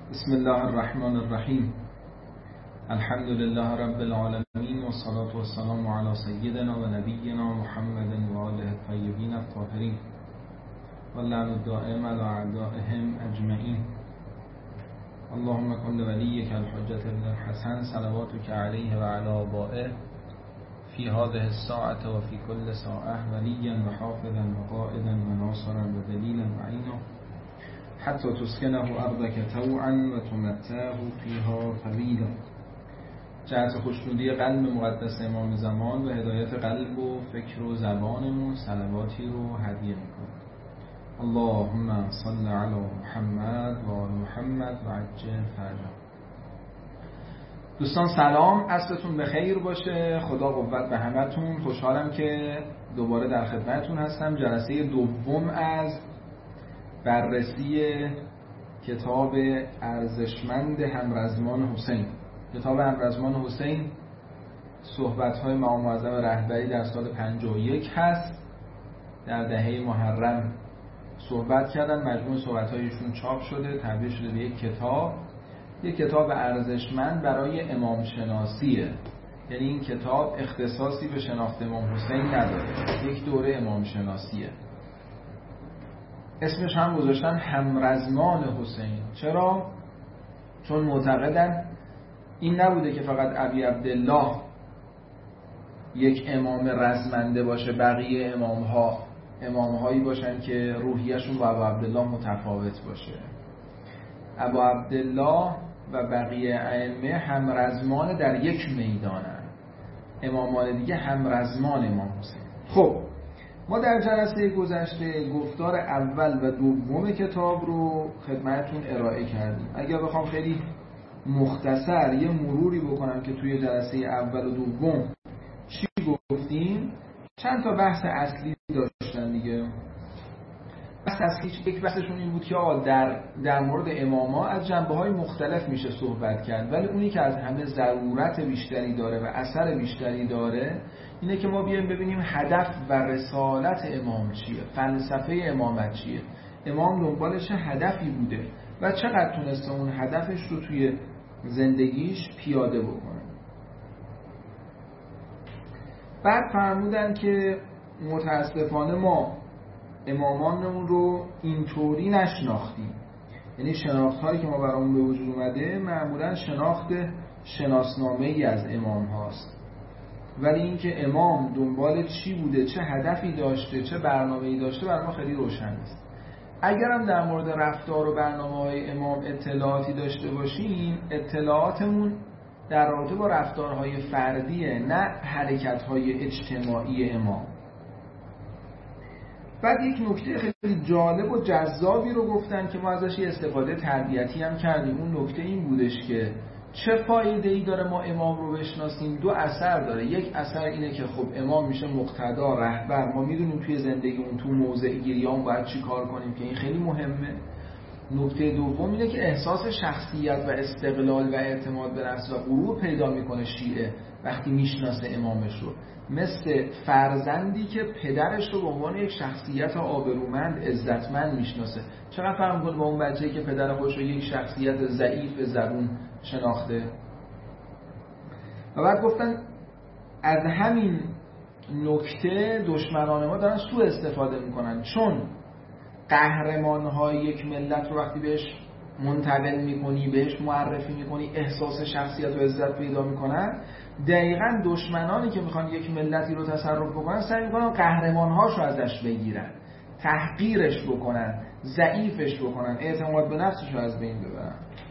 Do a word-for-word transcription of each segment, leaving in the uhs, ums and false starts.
بسم الله الرحمن الرحیم. الحمد لله رب العالمین و الصلاة والسلام علی سیدنا و نبینا محمد و آله الطیبین الطاهرین و اللعن الدائم علی اعدائهم اجمعین. اللهم کن لولیک الحجة ابن الحسن صلواتک علیه و علی آبائه فی هذه الساعة و فی کل ساعة ولیا و حافظا و قائدا و ناصرا و دلیلا و عینا حتی تسکنه ارضک طوعا و تمتعه فیها طویلا. جهت خوشنودی قلب مقدس امام زمان و هدایت قلب و فکر و زبانمون صلواتی رو هدیه میکنم. اللهم صل علی محمد و آل محمد و عجل فرجهم. دوستان سلام، عصرتون بخیر باشه. خدا قوت به همتون. خوشحالم که دوباره در خدمتتون هستم. جلسه دوم از بررسی کتاب ارزشمند همرزمان حسین. کتاب همرزمان حسین صحبت‌های امام معظم رهبری در سال پنجاه و یک هست. در دهه محرم صحبت کردن، مجموع صحبت‌هایشون چاپ شده، تبدیل شده به یک کتاب. یک کتاب ارزشمند برای امام شناسیه، یعنی این کتاب اختصاصی به شناخت امام حسین نداره، یک دوره امام شناسیه. اسمش هم گذاشتن همرزمان حسین. چرا؟ چون معتقدن این نبوده که فقط ابی عبدالله یک امام رزمنده باشه، بقیه امامها امامهایی باشن که روحیشون با ابو عبدالله متفاوت باشه. ابو عبدالله و بقیه ائمه همرزمان در یک میدانن، امامان دیگه همرزمان امام حسین. خب ما در جلسه گذشته گفتار اول و دوم کتاب رو خدمتتون ارائه کردیم. اگر بخوام خیلی مختصر یه مروری بکنم که توی جلسه اول و دوم چی گفتیم، چند تا بحث اصلی داشتن دیگه. بحث اصلی یک بحثشون این بود که آقا در در مورد اماما از جنبه‌های مختلف میشه صحبت کرد، ولی اونی که از همه ضرورت بیشتری داره و اثر بیشتری داره اینه که ما بیایم ببینیم هدف و رسالت امام چیه، فلسفه امامت چیه، امام دنبال چه هدفی بوده و چقدر تونسته اون هدفش رو توی زندگیش پیاده بکنه. بعد فرمودن که متاسفانه ما امامانمون رو اینطوری نشناختیم، یعنی شناخت هایی که ما برامون به وجود اومده معمولا شناخت شناسنامه ای از امام هاست، ولی اینکه امام دنبال چی بوده، چه هدفی داشته، چه برنامه‌ای داشته برای ما خیلی روشن نیست. اگرم در مورد رفتار و برنامه‌های امام اطلاعاتی داشته باشیم، اطلاعاتمون در رابطه با رفتارهای فردیه، نه حرکت‌های اجتماعی امام. بعد یک نکته خیلی جالب و جذابی رو گفتن که ما ازش یه استفاده تربیتی هم کردیم. اون نکته این بودش که چه فایده‌ای داره ما امام رو بشناسیم؟ دو اثر داره. یک اثر اینه که خب امام میشه مقتدا، رهبر، ما میدونیم توی زندگی اون تو موضع گیریان باید چی کار کنیم که این خیلی مهمه. نکته دوم اینه که احساس شخصیت و استقلال و اعتماد به نفس و غرور پیدا میکنه شیعه وقتی میشناسه امامش رو، مثل فرزندی که پدرش رو به عنوان یک شخصیت آبرومند، عزتمند میشناسه. چقدر فرق میکنه با اون بچه‌ای که پدر خودش رو یک شخصیت ضعیف زبون شناخته. و بعد گفتن از همین نکته دشمنان ما دارن سوء استفاده میکنن، چون قهرمان‌های یک ملت رو وقتی بهش منتقل میکنی، بهش معرفی میکنی، احساس شخصیت و عزت پیدا میکنن. دقیقاً دشمنانی که میخوان یک ملتی رو تصرف بکنن سعی میکنن قهرمان‌هاش رو ازش بگیرن، تحقیرش بکنن، ضعیفش بکنن، اعتماد به نفسش رو از بین ببرن.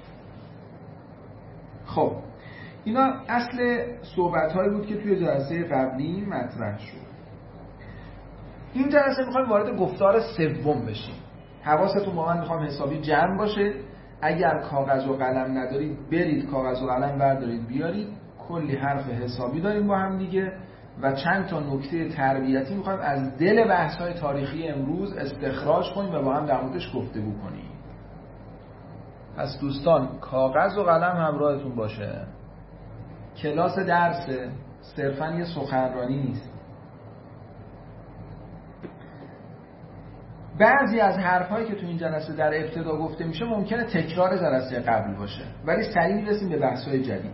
خب اینا اصل صحبت‌هایی بود که توی جلسه قبلی مطرح شد. این جلسه میخوایم وارد گفتار سوم بشیم. حواستون با من میخوام حسابی جمع باشه. اگر کاغذ و قلم ندارید برید کاغذ و قلم بردارید بیارید. کلی حرف حسابی داریم با هم دیگه و چند تا نکته تربیتی میخوایم از دل بحث‌های تاریخی امروز استخراج کنیم و با هم در موردش گفتگو کنیم. پس دوستان کاغذ و قلم همراهتون باشه. کلاس درسه، صرفاً یه سخنرانی نیست. بعضی از حرفایی که تو این جلسه در ابتدا گفته میشه ممکنه تکرار جلسه قبل باشه، ولی سریع میرسیم به بحث‌های جدید.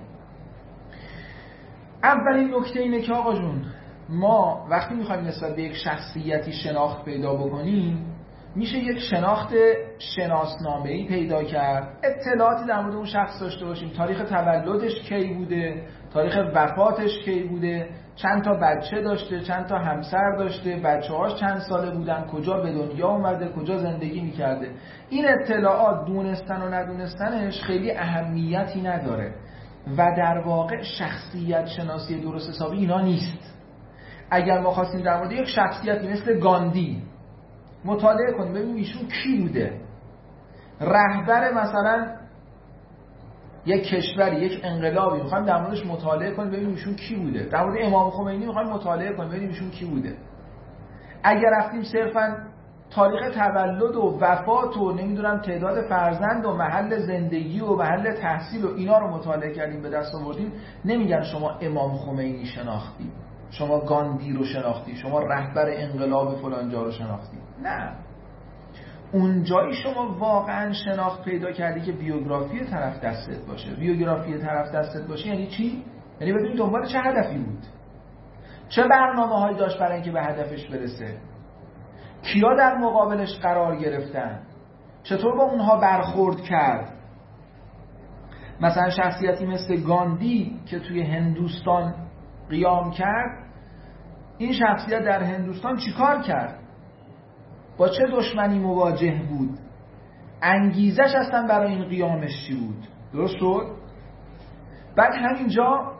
اولین نکته اینه که آقا جون، ما وقتی میخوایم نسبت به یک شخصیتی شناخت پیدا بکنیم، میشه یک شناخت شناسنامه‌ای پیدا کرد، اطلاعاتی در مورد اون شخص داشته باشیم، تاریخ تولدش کی بوده، تاریخ وفاتش کی بوده، چند تا بچه داشته، چند تا همسر داشته، بچه‌هاش چند ساله بودن، کجا به دنیا اومده، کجا زندگی میکرده. این اطلاعات دونستن و ندونستنش خیلی اهمیتی نداره و در واقع شخصیت شناسی درست حسابی اینا نیست. اگر ما خواستیم در مورد یک شخصیتی مثل گاندی مطالعه کنیم ببینیم ایشون کی بوده، رهبر مثلا یک کشوری، یک انقلابی، میخوایم در موردش مطالعه کنیم ببینیم ایشون کی بوده، در مورد امام خمینی میخوایم مطالعه کنیم ببینیم ایشون کی بوده. اگر رفتیم صرفا تاریخ تولد و وفات و نمیدونم تعداد فرزند و محل زندگی و محل تحصیل و اینا رو مطالعه کردیم به دست آوردیم، نمیگن شما امام خمینی شناختی، شما گاندی رو شناختی، شما رهبر انقلاب فلان جا رو شناختی. نه، اونجایی شما واقعا شناخت پیدا کردی که بیوگرافی طرف دستت باشه. بیوگرافی طرف دستت باشه یعنی چی؟ یعنی بدونی دنبال چه هدفی بود، چه برنامه‌هایی داشت برای اینکه به هدفش برسه، کیا در مقابلش قرار گرفتن، چطور با اونها برخورد کرد. مثلا شخصیتی مثل گاندی که توی هندوستان قیام کرد، این شخصیت در هندوستان چیکار کرد، با چه دشمنی مواجه بود، انگیزش اصلا برای این قیامش چی بود. درست شد؟ بعد همینجا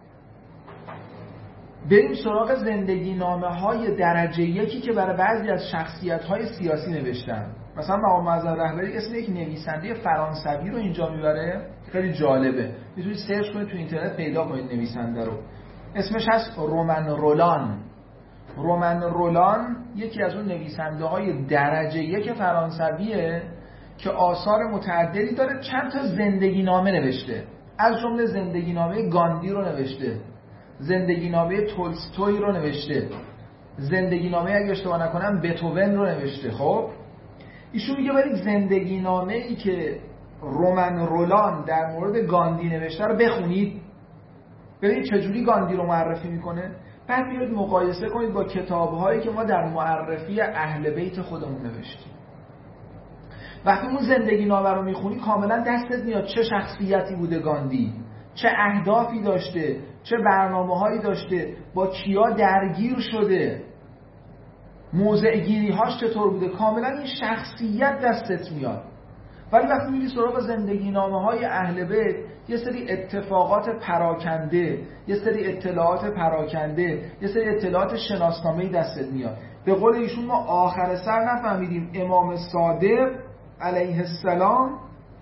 بریم سراغ زندگی نامه های درجه یکی که برای بعضی از شخصیت های سیاسی نوشتن. مثلا مقام معظم رهبری اسم یک نویسنده فرانسوی رو اینجا میبره، خیلی جالبه، میتونید سرچ کنید تو اینترنت پیدا کنید نویسنده رو. اسمش هست رومن رولان. رومن رولان یکی از اون نویسنده های درجه یک فرانسویه که آثار متعددی داره، چند تا زندگی نامه نوشته، از جمله زندگی نامه گاندی رو نوشته، زندگی نامه تولستوی رو نوشته، زندگی نامه اگه اشتباه نکنم بتوون رو نوشته. خب ایشون میگه برید زندگی نامه ای که رومن رولان در مورد گاندی نوشته رو بخونید، ببینید چجوری گاندی رو معرفی میکنه، بعد بیاید مقایسه کنید با کتاب‌هایی که ما در معرفی اهل بیت خودمون نوشتیم. وقتی اون زندگی نامه رو میخونی کاملا دستت میاد چه شخصیتی بوده گاندی، چه اهدافی داشته، چه برنامه‌هایی داشته، با کیا درگیر شده، موضع گیری‌هاش چطور بوده، کاملا این شخصیت دستت میاد. ولی وقتی میری سراغ زندگی نامه‌های اهل بیت، یه سری اتفاقات پراکنده، یه سری اطلاعات پراکنده، یه سری اطلاعات شناسنامه‌ای دستت میاد. به قول ایشون ما آخر سر نفهمیدیم امام صادق علیه السلام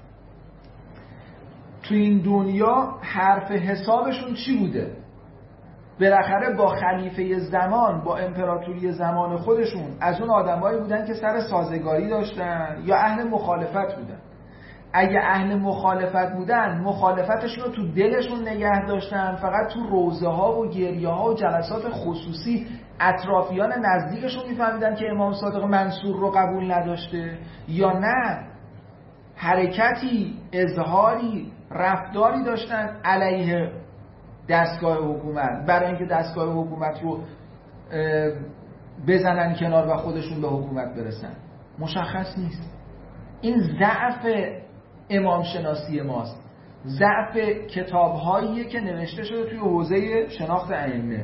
تو این دنیا حرف حسابشون چی بوده. بالاخره با خلیفه زمان، با امپراتوری زمان خودشون از اون آدمایی بودن که سر سازگاری داشتن یا اهل مخالفت بودن. اگه اهل مخالفت بودن، مخالفتشون رو تو دلشون نگه داشتن، فقط تو روزه ها و گریه ها و جلسات خصوصی اطرافیان نزدیکشون میفهمیدن که امام صادق منصور رو قبول نداشته، یا نه حرکتی، اظهاری، رفتاری داشتن علیه دستگاه حکومت برای اینکه دستگاه حکومت رو بزنن کنار و خودشون به حکومت برسن. مشخص نیست. این ضعف امام شناسی ماست، ضعف کتاب‌هاییه که نوشته شده توی حوزه شناخت ائمه.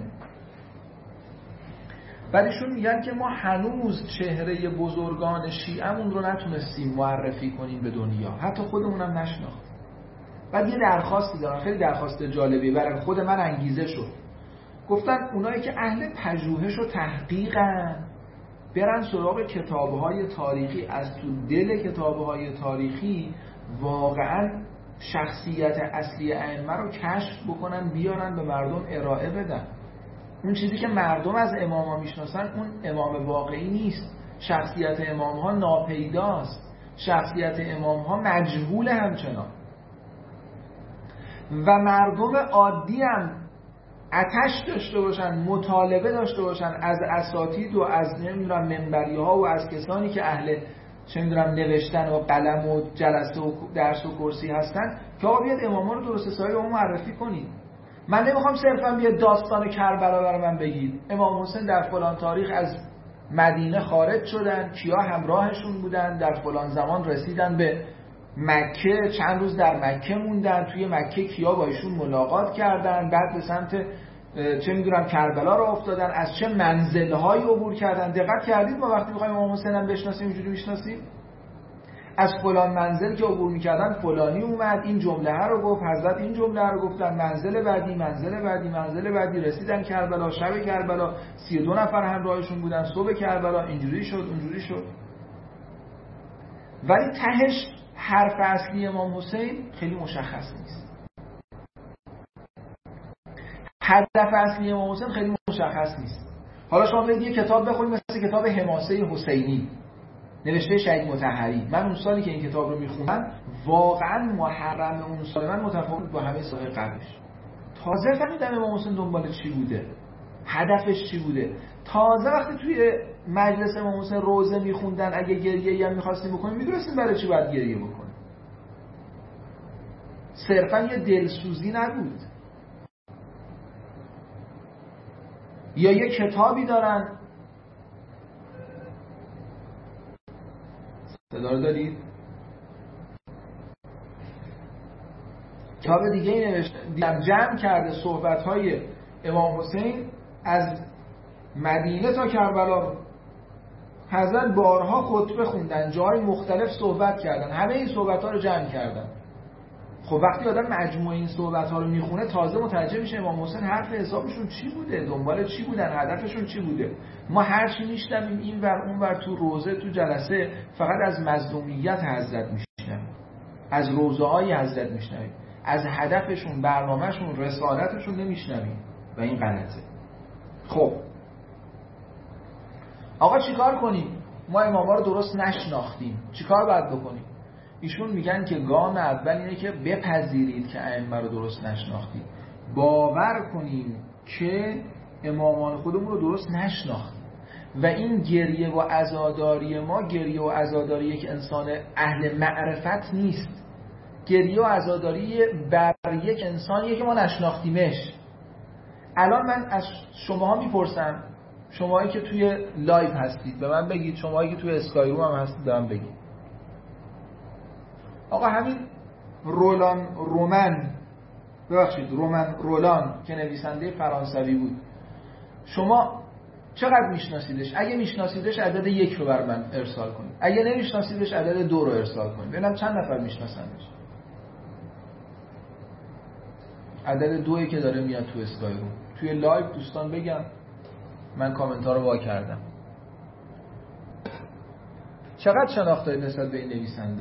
بعدشون میگن که ما هنوز چهره بزرگان شیعه‌مون رو نتونستیم معرفی کنیم به دنیا، حتی خودمونم نشناختیم. بعد یه درخواستی دارن، خیلی درخواست جالبیه، برای خود من انگیزه شد. گفتن اونایی که اهل پژوهش و تحقیقن برن سراغ کتاب‌های تاریخی، از تو دل کتاب‌های تاریخی واقعاً شخصیت اصلی ائمه رو کشف بکنن، بیارن به مردم ارائه بدن. اون چیزی که مردم از امام‌ها میشناسن اون امام واقعی نیست. شخصیت امام‌ها ناپیداست، شخصیت امام‌ها مجهول همچنان. و مردم عادی هم آتش داشته باشن، مطالبه داشته باشن از اساتید و از نمیدونم منبری‌ها و از کسانی که اهل چه میدونم نوشتن و قلم و جلسه و درس و کرسی هستن که آقا بیاد اماما رو درست حسابی به ما معرفی کنید. من نمیخوام صرفا بیاد داستان کربلا برای من بگید امام حسین در فلان تاریخ از مدینه خارج شدن، کیا همراهشون بودن، در فلان زمان رسیدن به مکه، چند روز در مکه موندن، توی مکه کیا با ایشون ملاقات کردن، بعد به سمت چه میدونم کربلا رو افتادن، از چه منزل‌هایی عبور کردن. دقت کردید ما وقتی می‌خوایم امام حسین هم بشناسیم اینجوری میشناسیم؟ از فلان منزل که عبور می‌کردن فلانی اومد این جمله ها رو گفت، حضرت این جمله رو گفتن، منزل بعدی منزل بعدی منزل بعدی رسیدن کربلا، شب کربلا سی و دو نفر همراهشون بودن، صبح کربلا اینجوری شد اونجوری شد. ولی تهش حرف اصلی امام حسین خیلی مشخص نیست. هدف اصلی امام حسین خیلی مشخص نیست. حالا شما برید یه کتاب بخونید مثل کتاب حماسه حسینی نوشته شهید مطهری. من اون سالی که این کتاب رو میخوندم واقعا محرم اون سال من متفاوت با همه سال قبلش. تازه فهمیدم امام حسین دنبال چی بوده، هدفش چی بوده. تازه وقتی توی مجلس امام حسین روزه میخوندن اگه گریه هم میخواستیم بکنیم میدونستیم برای چی باید گریه بکنیم. صرفا یه دلسوزی نبود. یا یه کتابی دارن، صدا رو دارید؟ کتاب دیگه ای نوشته دیدم جمع کرده صحبت‌های امام حسین از مدینه تا کربلا. حضرت بارها خطبه خوندن، جای مختلف صحبت کردن، همه این صحبت‌ها رو جمع کردن. خب وقتی آدم مجموعه این صحبت‌ها رو میخونه تازه متوجه میشه امام حسین حرف حسابشون چی بوده، دنبال چی بودن، هدفشون چی بوده. ما هر چی میشنویم این ور اون ور تو روزه تو جلسه فقط از مظلومیت حضرت میشنویم، از روزه‌های حضرت میشنویم، از هدفشون، برنامه‌شون، رسالتشون نمیشنویم و این غلطه. خب آقا چیکار کنیم؟ ما اماما رو درست نشناختیم، چیکار باید بکنیم؟ ایشون میگن که گام اول اینه که بپذیرید که ائمه رو درست نشناختید، باور کنیم که امامان خودمون رو درست نشناختیم و این گریه و عزاداری ما گریه و عزاداری یک انسان اهل معرفت نیست، گریه و عزاداری بر یک انسانیه که ما نشناختیمش. الان من از شماها میپرسم، شماهایی که توی لایو هستید به من بگید، شماهایی که توی اسکای روم هم هستید به من بگید. آقا همین رولان رومن ببخشید رومن رولان که نویسنده فرانسوی بود، شما چقدر میشناسیدش؟ اگه میشناسیدش عدد یک رو بر من ارسال کنید، اگه نمیشناسیدش عدد دو رو ارسال کنید ببینم چند نفر میشناسندش. عدد دویی که داره میاد تو اسکای روم. توی لایو دوستان بگم، من کامنت ها رو وا کردم. چقدر شناخت دارید نسبت به این نویسنده؟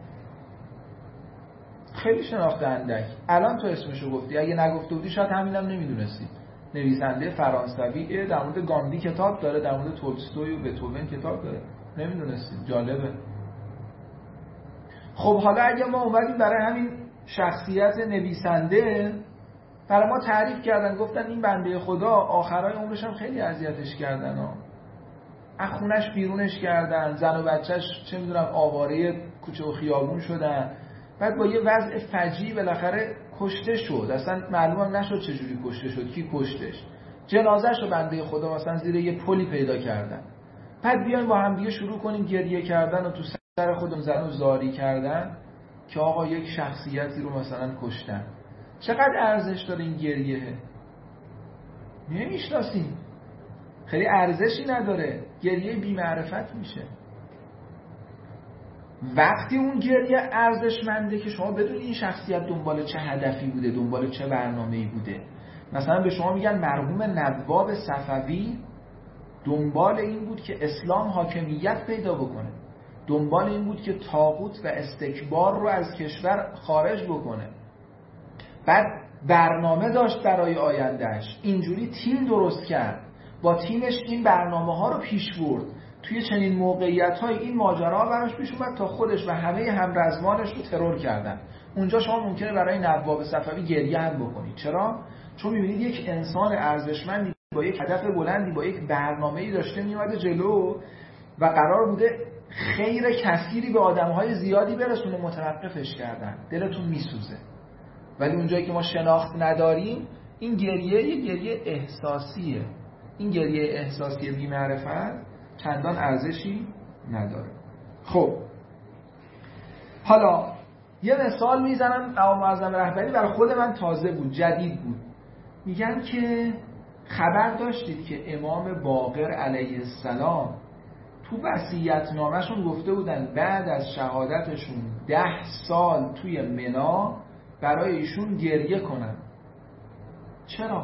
خیلی شناخته اندک. الان تو اسمشو گفتی، اگه نگفته بودی شاید همینم نمیدونستی. نویسنده فرانسوی در مورد گاندی کتاب داره، در مورد تولستوی و بتوون کتاب داره، نمیدونستی. جالبه. خب حالا اگه ما اومدیم برای همین شخصیت نویسنده برای ما تعریف کردن، گفتن این بنده خدا آخرای عمرش هم خیلی اذیتش کردن ها، از خونش بیرونش کردن، زن و بچهش چه میدونم آواره کوچه و خیابون شدن، بعد با یه وضع فجیع بالاخره کشته شد. اصلا معلومم نشد چجوری کشته شد، کی کشتش. جنازه‌ش رو بنده خدا مثلا زیر یه پلی پیدا کردن. بعد بیایم با هم دیگه شروع کنیم گریه کردن و تو سر خودمون زن و زاری کردن که آقا یک شخصیتی رو مثلا کشتن. چقدر ارزش داره این گریه؟ نمیشناسیم، خیلی ارزشی نداره، گریه بی‌معرفت میشه. وقتی اون گریه ارزشمنده که شما بدونید این شخصیت دنبال چه هدفی بوده، دنبال چه برنامه‌ای بوده. مثلا به شما میگن مرحوم نواب صفوی دنبال این بود که اسلام حاکمیت پیدا بکنه، دنبال این بود که طاغوت و استکبار رو از کشور خارج بکنه. بعد برنامه داشت برای آیندهش، اینجوری تیم درست کرد، با تیمش این برنامه ها رو پیش برد. توی چنین موقعیت های این ماجرا براش پیش اومد تا خودش و همه همرزمانش رو ترور کردن. اونجا شما ممکنه برای نواب صفوی گریه هم بکنید. چرا؟ چون می‌بینید یک انسان ارزشمندی با یک هدف بلندی، با یک برنامه‌ای داشته میومده جلو و قرار بوده خیر کثیری به آدم‌های زیادی برسونه، متوقفش کردن. دلتون میسوزه. ولی اونجایی که ما شناخت نداریم، این گریه یه گریه احساسیه. این گریه احساسی بی‌معرفت چندان ارزشی نداره. خب حالا یه مثال میزنم. امام معظم رهبری برای خود من تازه بود، جدید بود. میگن که خبر داشتید که امام باقر علیه السلام تو وصیت‌نامه‌شون گفته بودن بعد از شهادتشون ده سال توی منا برای ایشون گریه کنن. چرا؟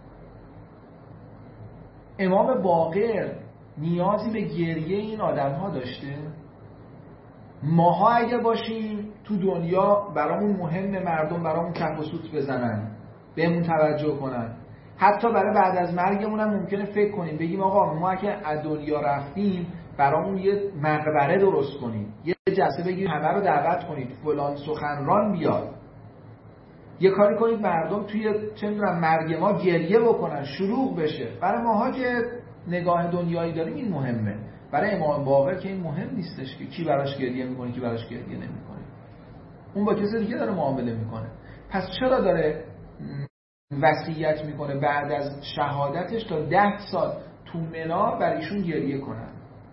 امام باقر نیازی به گریه این آدم‌ها داشته؟ ماها اگه باشیم تو دنیا برامون مهمه مردم برامون کف و سوت بزنن، بهمون توجه کنن. حتی برای بعد از مرگمون هم ممکنه فکر کنیم بگیم آقا ما اگه از دنیا رفتیم برامون یه مقبره درست کنیم، یه جلسه بگیریم همه رو دعوت کنید، فلان سخنران بیاد، یه کاری کنید مردم توی چه می‌دونم مرگ ما گریه بکنن، شروع بشه. برای ماها که نگاه دنیایی داریم این مهمه. برای امام باقر که این مهم نیستش که کی براش گریه میکنه کی براش گریه نمیکنه. اون با کسی دیگه داره معامله میکنه. پس چرا داره وصیت میکنه بعد از شهادتش تا ده سال تو منا بر ایشون گریه کنن؟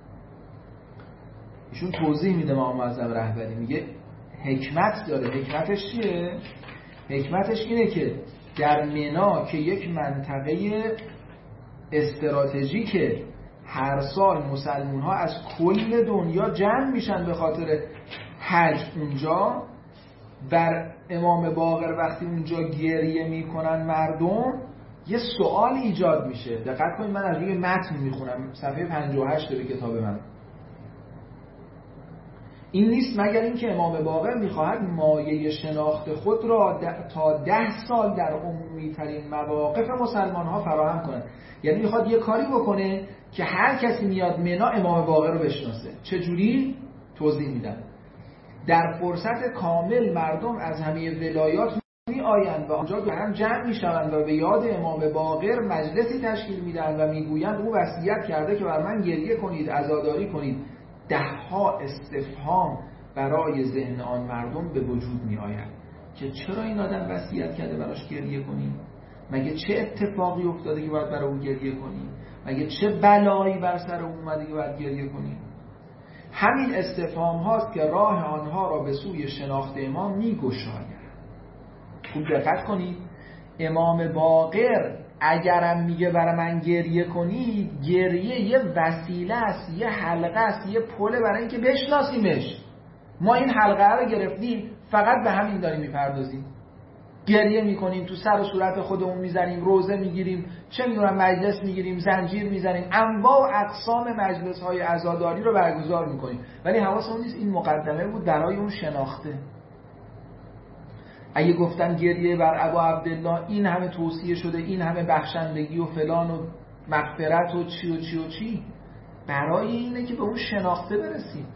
ایشون توضیح میده امام معظم رهبری، میگه حکمت داره. حکمتش چیه؟ حکمتش اینه که در منا که یک منطقه استراتژیکه، هر سال مسلمون ها از کل دنیا جمع میشن به خاطر حج اونجا، بر امام باقر وقتی اونجا گریه میکنن مردم یه سوال ایجاد میشه. دقت کنید من از روی متن میخونم، صفحه پنجاه و هشت به کتاب من. این نیست مگر اینکه امام باقر میخواهد مایه شناخت خود را تا ده سال در عمومی ترین مواقف مسلمان ها فراهم کنند. یعنی میخواد یه کاری بکنه که هر کسی میاد منا امام باقر رو بشناسه. چجوری؟ توضیح میدم. در فرصت کامل مردم از همه ولایات می آیند و آنجا دور هم جمع می شوند و به یاد امام باقر مجلسی تشکیل میدن و میگویند او وصیت کرده که بر من گریه کنید، عزاداری کنید. دهها استفهام برای ذهن آن مردم به وجود می آید که چرا این آدم وصیت کرده براش گریه کنیم؟ مگه چه اتفاقی افتاده که باید برای او گریه کنیم؟ مگه چه بلایی بر سر او اومده که باید گریه کنیم؟ همین استفهام هاست که راه آنها را به سوی شناخت امام می گشاید. خوب دقت کنید، امام باقر اگرم میگه برای من گریه کنید، گریه یه وسیله است، یه حلقه است، یه پله برای اینکه بشناسیمش. ما این حلقه رو گرفتیم فقط به همین داریم میپردازیم، گریه میکنیم، تو سر و صورت خودمون میزنیم، روزه میگیریم، چه میدونم مجلس میگیریم، زنجیر میزنیم، انواع و اقسام مجلس های عزاداری رو برگزار میکنیم، ولی حواسمون نیست این مقدمه بود برای اون شناخته. اگه گفتن گریه بر ابا عبدالله این همه توصیه شده، این همه بخشندگی و فلان و مغفرت و چی و چی و چی، برای اینه که به اون شناخته برسیم.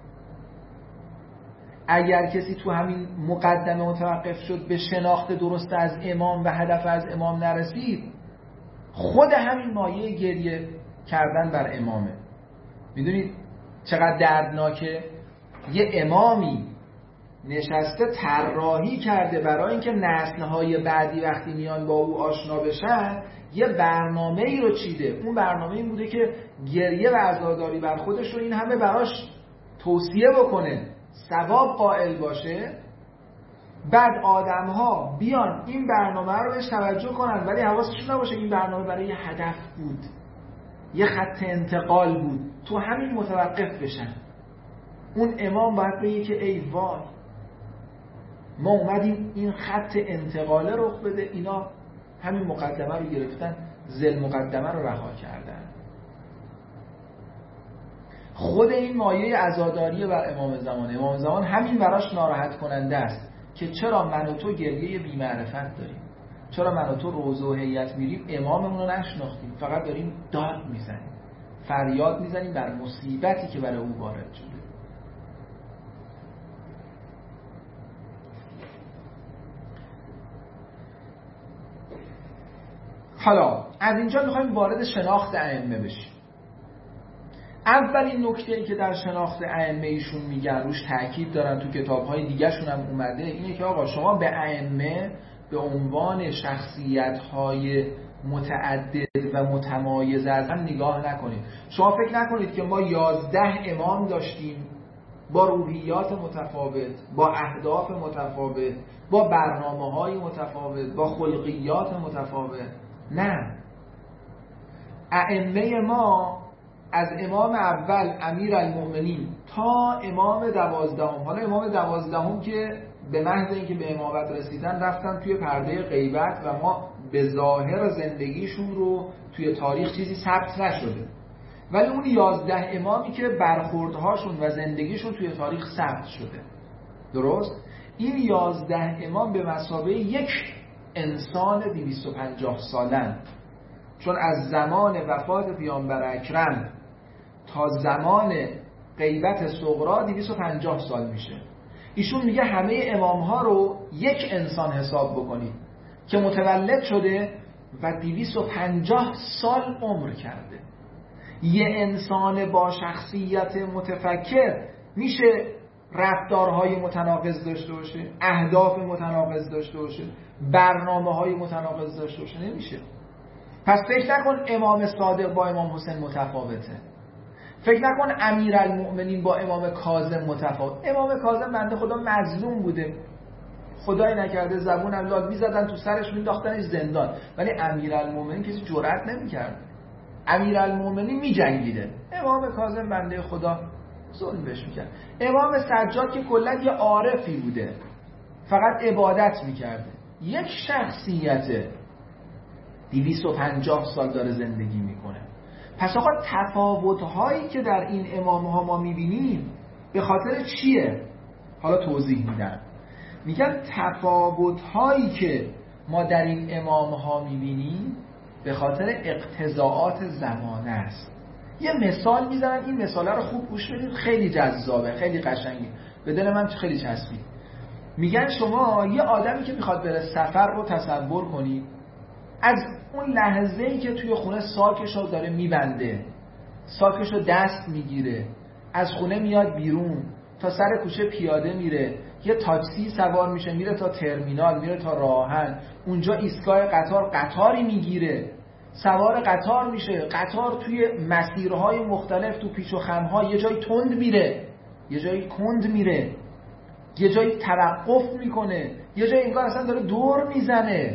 اگر کسی تو همین مقدمه متوقف شد، به شناخت درست از امام و هدف از امام نرسید، خود همین مایه گریه کردن بر امامه. میدونید چقدر دردناکه؟ یه امامی نشسته طراحی کرده برای اینکه نسل‌های بعدی وقتی میان با او آشنا بشن، یه برنامه‌ای رو چیده. اون برنامه این بوده که گریه و عزاداری بر خودش رو این همه براش توصیه بکنه، ثواب قائل باشه، بعد آدم‌ها بیان این برنامه رو بهش توجه کنن، ولی حواسشون نباشه این برنامه برای یه هدف بود، یه خط انتقال بود، تو همین متوقف بشن. اون امام باید بگه که ای وای، ما اومدیم این خط انتقاله رخ بده، اینا همین مقدمه رو گرفتن، زل مقدمه رو رها کردن. خود این مایه عزاداری بر امام زمان، امام زمان همین براش ناراحت کننده است که چرا من و تو گریه بی معرفت داریم، چرا من و تو روضه و هیئت میریم اماممون رو نشناختیم، فقط داریم داد میزنیم، فریاد میزنیم بر مصیبتی که برای او وارد شده. حالا از اینجا میخوایم وارد شناخت ائمه بشیم. اولین نکته‌ای که در شناخت ائمه ایشون میگن، روش تاکید دارن، تو کتاب‌های دیگه‌شون هم اومده، اینه که آقا شما به ائمه به عنوان شخصیت‌های متعدد و متمایز از هم نگاه نکنید. شما فکر نکنید که ما یازده امام داشتیم با روحیات متفاوت، با اهداف متفاوت، با برنامه‌های متفاوت، با خلقیات متفاوت. نه، ائمه ما از امام اول امیرالمؤمنین تا امام دوازدهم، حالا امام دوازدهم که به محض اینکه به امامت رسیدن رفتن توی پرده غیبت و ما به ظاهر زندگیشون رو توی تاریخ چیزی ثبت نشده، ولی اون یازده امامی که برخوردهاشون و زندگیشون توی تاریخ ثبت شده، درست؟ این یازده امام به مثابه یک انسان دویست و پنجاه سالن، چون از زمان وفات پیامبر اکرم تا زمان غیبت صغری دویست و پنجاه سال میشه. ایشون میگه همه امام ها رو یک انسان حساب بکنید که متولد شده و دویست و پنجاه سال عمر کرده. یه انسان با شخصیت متفکر میشه رفتارهای متناقض داشته باشه، اهداف متناقض داشته باشه، برنامه‌های متناقض داشته باشه؟ نمیشه. پس فکر نکن امام صادق با امام حسین متفاوته. فکر نکن امیرالمؤمنین با امام کاظم متفاوت. امام کاظم بنده خدا مظلوم بوده، خدای نکرده زبونم لاد میزدن تو سرش مینداختنش زندان، ولی امیرالمؤمنین کسی جرئت نمیکرد. امیرالمؤمنین میجنگیده، امام کاظم بنده خدا ظلم بهش میکرد. امام سجاد که کلا یه عارفی بوده، فقط عبادت میکرده. یک شخصیت دویست و پنجاه سال داره زندگی میکنه. پس آقا تفاوت‌هایی که در این امام‌ها ما می‌بینیم به خاطر چیه؟ حالا توضیح میدم. میگن تفاوت‌هایی که ما در این امام‌ها می‌بینیم به خاطر اقتضاعات زمانه است. یه مثال میزنن، این مثاله رو خوب گوش بدید، خیلی جذابه، خیلی قشنگه، به دل من خیلی چسبید. میگن شما یه آدمی که میخواد بره سفر رو تصور کنید، از اون لحظه‌ای که توی خونه ساکش رو داره میبنده، ساکش رو دست میگیره، از خونه میاد بیرون، تا سر کوچه پیاده میره، یه تاکسی سوار میشه، میره تا ترمینال، میره تا راهن، اونجا ایستگاه قطار قطاری میگیره، سوار قطار میشه، قطار توی مسیرهای مختلف تو پیچ و خم‌ها یه جای تند میره، یه جای کند میره، یه جای توقف میکنه، یه جای انگار اصلا داره دور میزنه.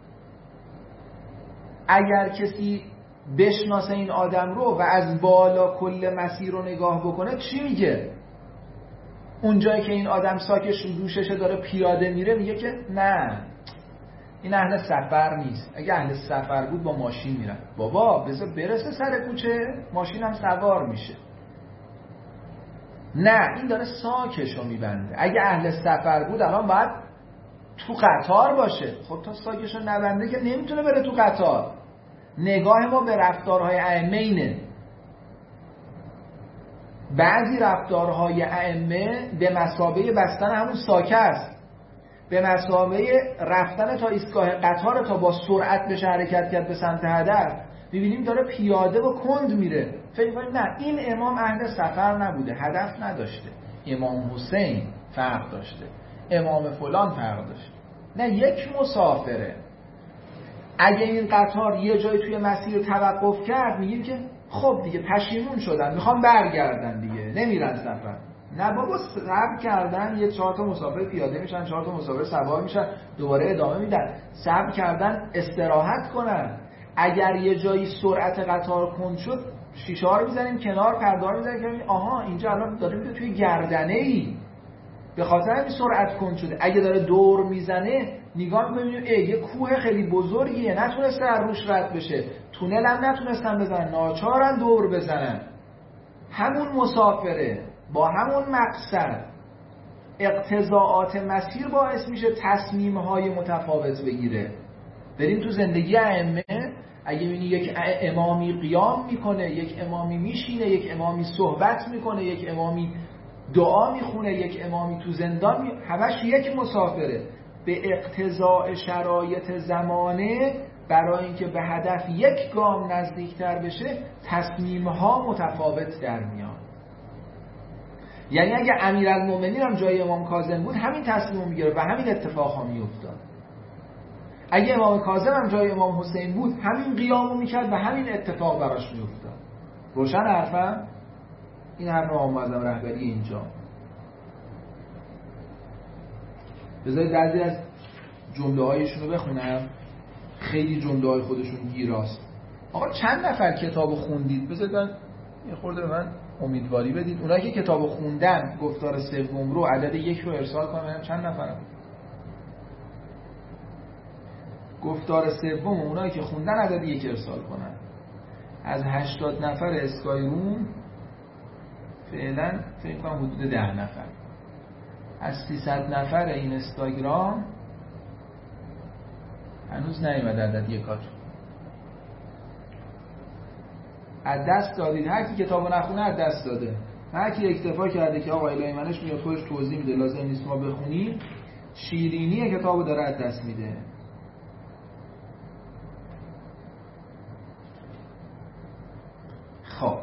اگر کسی بشناسه این آدم رو و از بالا کل مسیر رو نگاه بکنه چی میگه؟ اونجایی که این آدم ساکش دوششه داره پیاده میره میگه که نه، این اهل سفر نیست. اگه اهل سفر بود با ماشین میرن. بابا بذار برسه سر کوچه ماشین هم سوار میشه. نه، این داره ساکش رو میبنده. اگه اهل سفر بود الان باید تو قطار باشه. خب تا ساکش رو نبنده که نمیتونه بره تو قطار. نگاه ما به رفتارهای ائمه اینه. بعضی رفتارهای ائمه به مثابه بستن همون ساکه است، به مثابه رفتن تا ایستگاه قطار تا با سرعت بشه حرکت کرد به سمت هدف. می‌بینیم داره پیاده و کند میره. فکر کنیم نه، این امام اهل سفر نبوده، هدف نداشته. امام حسین فرق داشته، امام فلان فرق داشته. نه، یک مسافره. اگه این قطار یه جای توی مسیر توقف کرد میگیم که خب دیگه پشیمون شدن، میخوام برگردن دیگه، نمیرن سفر. نه بابا، صبر کردن، یه چهار تا مسافر پیاده میشن، چهار تا مسافر سوار میشن، دوباره ادامه میدن. صبر کردن استراحت کنن. اگر یه جایی سرعت قطار کند شد، شیشه ها رو میزنیم کنار، پرده ها رو میزنیم که آها اینجا الان داره میره توی گردنه ای، به خاطر همین سرعت کند شده. اگه داره دور میزنه نگاه میکنیم ای یه کوه خیلی بزرگیه، نتونسته از روش رد بشه، تونل هم نتونستن بزنن، ناچارن دور بزنن. همون مسافره با همون مقصد، اقتضاعات مسیر باعث میشه تصمیم‌های متفاوت بگیره. بریم تو زندگی ائمه، اگه ببینی یک امامی قیام میکنه، یک امامی میشینه، یک امامی صحبت میکنه، یک امامی دعا میخونه، یک امامی تو زندان می... همش یک مسافره. به اقتضاء شرایط زمانه برای اینکه به هدف یک گام نزدیکتر بشه تصمیم‌ها متفاوت در میاد. یعنی اگه امیرالمومنین هم جای امام کاظم بود همین تصمیم رو میگرفت و همین اتفاقها میافتاد. اگه امام کاظم هم جای امام حسین بود همین قیام رو میکرد و همین اتفاق براش میافتاد. روشن حرفم؟ این حرف امام معظم رهبری اینجا. بذارید بعضی از جمله هایشون رو بخونم. خیلی جمله های خودشون گیراست. آقا چند نفر کتابو خوندید؟ بذارید من یه خورده به من امیدواری بدید. اونایی که کتابو خوندن گفتار سوم رو عدد یک رو ارسال کنم ببینم چند نفرم. گفتار سوم اونایی که خوندن عدد یک ارسال کنن. از هشتاد نفر اسکای روم فعلا فکر کنم حدود ده نفر. از سیصد نفر این اینستاگرام هنوز نیومد عدد یکاتون. از دست دادید. هر کی کتابو نخونه از دست داده. هر کی اکتفا کرده که آقا الهی منش میاد خودش توضیح میده لازم نیست ما بخونیم، شیرینی کتابو داره از دست میده. خب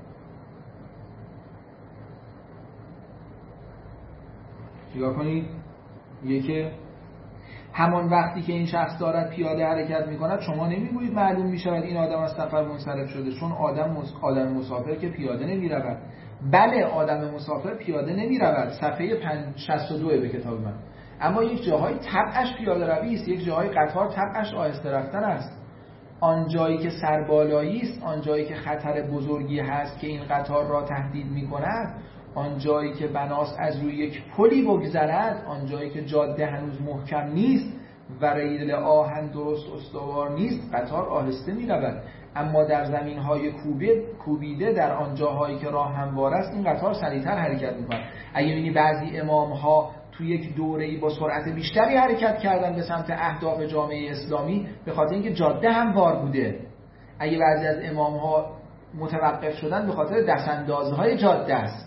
چیکار کنید؟ یکی همان وقتی که این شخص دارد پیاده حرکت میکند شما نمیگویید معلوم میشود این آدم از سفر منصرف شده، چون آدم آدم مسافر که پیاده نمیرود. بله آدم مسافر پیاده نمیرود. صفحه شصت و دو به کتاب من. اما یک جاهای طبعش پیاده روی است، یک جاهای قطار طبعش آهسته رفتن است. آن جایی که سربالایی است، آن جایی که خطر بزرگی هست که این قطار را تهدید میکند، آن جایی که بناس از روی یک پلی بگذرد، آن جایی که جاده هنوز محکم نیست و ریل آهن درست استوار نیست، قطار آهسته می رود. اما در زمین‌های کوبیده در آن جاهایی که راه هموار است این قطار سریعتر حرکت می کند. اگه ببینی بعضی امام‌ها تو یک دوره‌ای با سرعت بیشتری حرکت کردن به سمت اهداف جامعه اسلامی به خاطر اینکه جاده هموار بوده. اگه بعضی از امام‌ها متوقف شدن به خاطر دستاندازهای جاده است.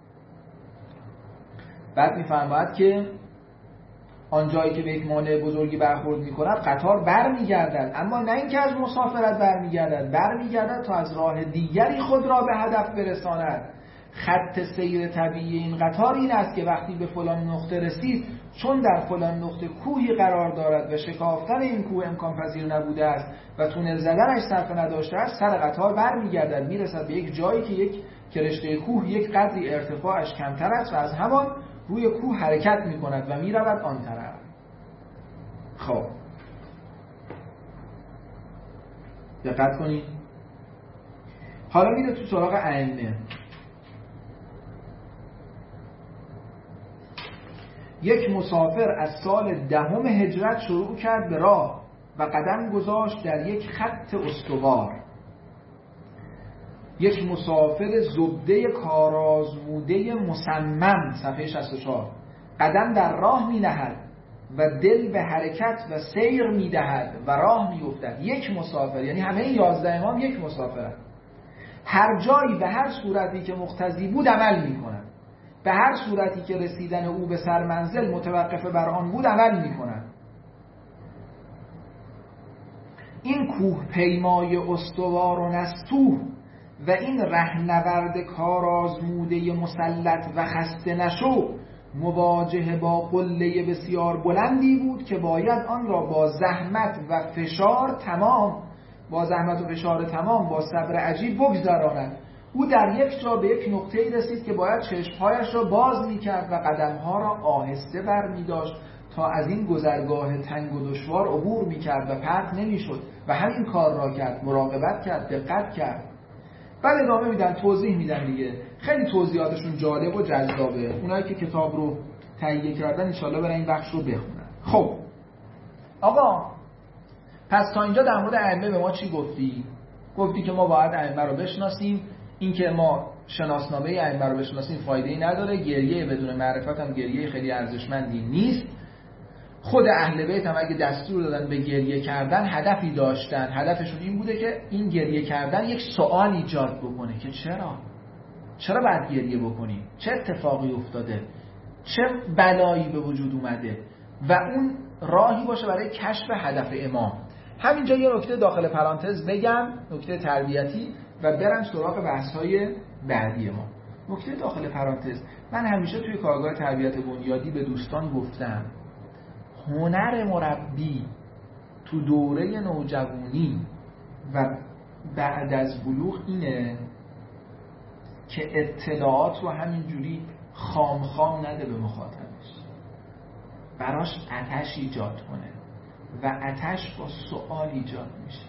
بعد می‌فرماید که آن جایی که به یک مانع بزرگی برخورد می‌کند قطار برمیگردد، اما نه اینکه از مسافرت برمیگردد، برمیگردد تا از راه دیگری خود را به هدف برساند. خط سیر طبیعی این قطار این است که وقتی به فلان نقطه رسید، چون در فلان نقطه کوهی قرار دارد و شکافتن این کوه امکان پذیر نبوده است و تونل زدنش صرفه نداشته است، سر قطار برمیگردد میرسد به یک جایی که یک که رشته کوه یک قدری ارتفاعش کمتر است و از همان روی کوه حرکت می‌کند و می‌رود آن طرف. خب دقت کنید. حالا میره تو سراغ ائمه. یک مسافر از سال دهم هجرت شروع کرد به راه و قدم گذاشت در یک خط استوار. یک مسافر زبده کارآزموده مصمم، صفحه شصت و چهار، قدم در راه می نهد و دل به حرکت و سیر می دهد و راه می افتد. یک مسافر، یعنی همه یازده امام یک مسافر، هر جایی به هر صورتی که مقتضی بود عمل می کند، به هر صورتی که رسیدن او به سر منزل متوقف بر آن بود عمل می کند. این کوه پیمای استوار و نستوه و این رهنورد کارآزموده مسلط و خسته نشو مواجه با قله بسیار بلندی بود که باید آن را با زحمت و فشار تمام با زحمت و فشار تمام با صبر عجیب بگذراند. او در یک جا به یک نقطه‌ای رسید که باید چشم‌هایش را باز می‌کرد و قدم‌ها را آهسته برمی‌داشت تا از این گذرگاه تنگ و دشوار عبور می‌کرد و پرت نمی‌شد و همین کار را کرد، مراقبت کرد، دقت کرد. بعد ادامه میدن، توضیح میدن دیگه. خیلی توضیحاتشون جالب و جذابه. اونایی که کتاب رو تهیه کردن انشالله برای این بخش رو بخونن. خب آقا پس تا اینجا در مورد ائمه به ما چی گفتی؟ گفتی که ما باید ائمه رو بشناسیم. این که ما شناسنامه ائمه رو بشناسیم فایده‌ای نداره. گریه بدون معرفت هم گریه خیلی ارزشمندی نیست. خود اهل بیت هم اگه دستور دادن به گریه کردن هدفی داشتن. هدفشون این بوده که این گریه کردن یک سوال ایجاد بکنه که چرا؟ چرا باید گریه بکنیم؟ چه اتفاقی افتاده؟ چه بلایی به وجود اومده؟ و اون راهی باشه برای کشف هدف امام. همینجا یه نکته داخل پرانتز بگم، نکته تربیتی، و برم سراغ بحث‌های بعدی ما. نکته داخل پرانتز، من همیشه توی کارگاه تربیت بنیادی به دوستان گفتم هنر مربی تو دوره نوجوانی و بعد از بلوغ اینه که اطلاعات رو همینجوری خام خام نده به مخاطبش، براش آتش ایجاد کنه و آتش با سوال ایجاد میشه.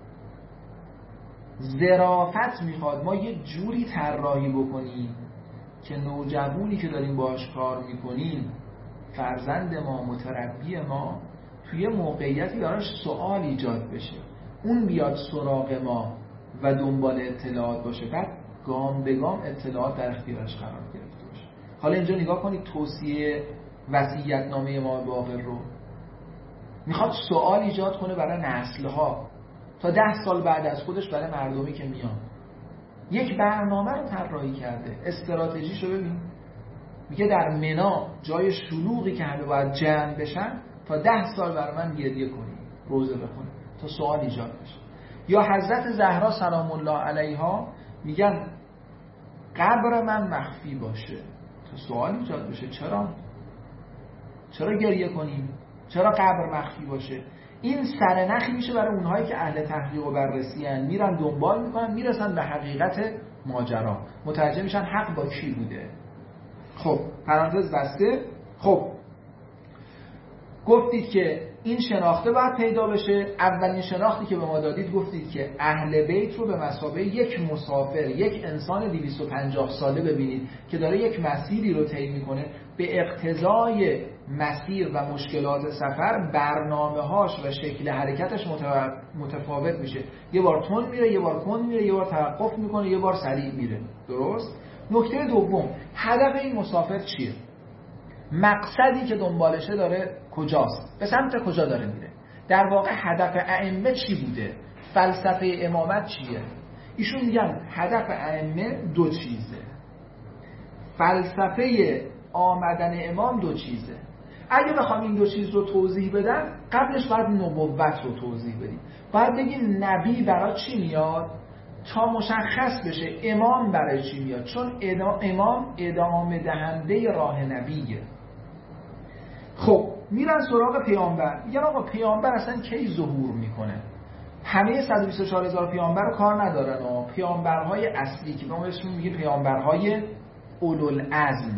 ظرافت میخواد ما یه جوری طراحی بکنیم که نوجوانی که داریم باهاش کار میکنیم، فرزند ما، متربی ما، توی موقعیتی براش سوال ایجاد بشه، اون بیاد سراغ ما و دنبال اطلاعات باشه، بعد گام به گام اطلاعات در اختیارش قرار گرفته باشه. حالا اینجا نگاه کنید توصیه وصیت‌نامه ما باقر رو میخواد سوال ایجاد کنه برای نسل‌ها تا ده سال بعد از خودش، برای مردمی که میان. یک برنامه رو طراحی کرده، استراتژیشو ببین. میگه در منا جای شلوغی که همه باید جمع بشن، تا ده سال برای من گریه کنی، روزه بخونی تا سوال ایجاد بشه. یا حضرت زهرا سلام الله علیها میگن قبر من مخفی باشه تا سوال ایجاد بشه. چرا؟ چرا گریه کنیم؟ چرا قبر مخفی باشه؟ این سرنخی میشه برای اونهایی که اهل تحقیق و بررسی هستند، میرن دنبال میکنن، میرسن به حقیقت ماجرا، متوجه میشن حق با کی بوده. خب پرانتز بسته. خب گفتید که این شناخته باید پیدا بشه. اولین شناختی که به ما دادید گفتید که اهل بیت رو به مثابه یک مسافر، یک انسان دویست و پنجاه ساله ببینید که داره یک مسیری رو طی میکنه، به اقتضای مسیر و مشکلات سفر برنامه‌هاش و شکل حرکتش متفاوت میشه. یه بار تند میره، یه بار کند میره، یه بار توقف میکنه، یه بار سریع میره. درست؟ نکته دوم، هدف این مسافر چیه؟ مقصدی که دنبالشه داره کجاست؟ به سمت کجا داره میره؟ در واقع هدف ائمه چی بوده؟ فلسفه امامت چیه؟ ایشون میگن هدف ائمه دو چیزه. فلسفه آمدن امام دو چیزه. اگه بخوام این دو چیز رو توضیح بدم، قبلش باید نبوت رو توضیح بدیم. باید بگیم نبی برای چی میاد تا مشخص بشه امام برای چی میاد، چون امام ادامه دهنده راه نبیه. خب میرن سراغ پیامبر، میگن آقا پیامبر اصلا کی ظهور میکنه؟ همه صد و بیست و چهار هزار پیامبر رو کار ندارن ها. پیامبرهای اصلی که ما بهشون میگیم پیامبرهای اولوالعزم.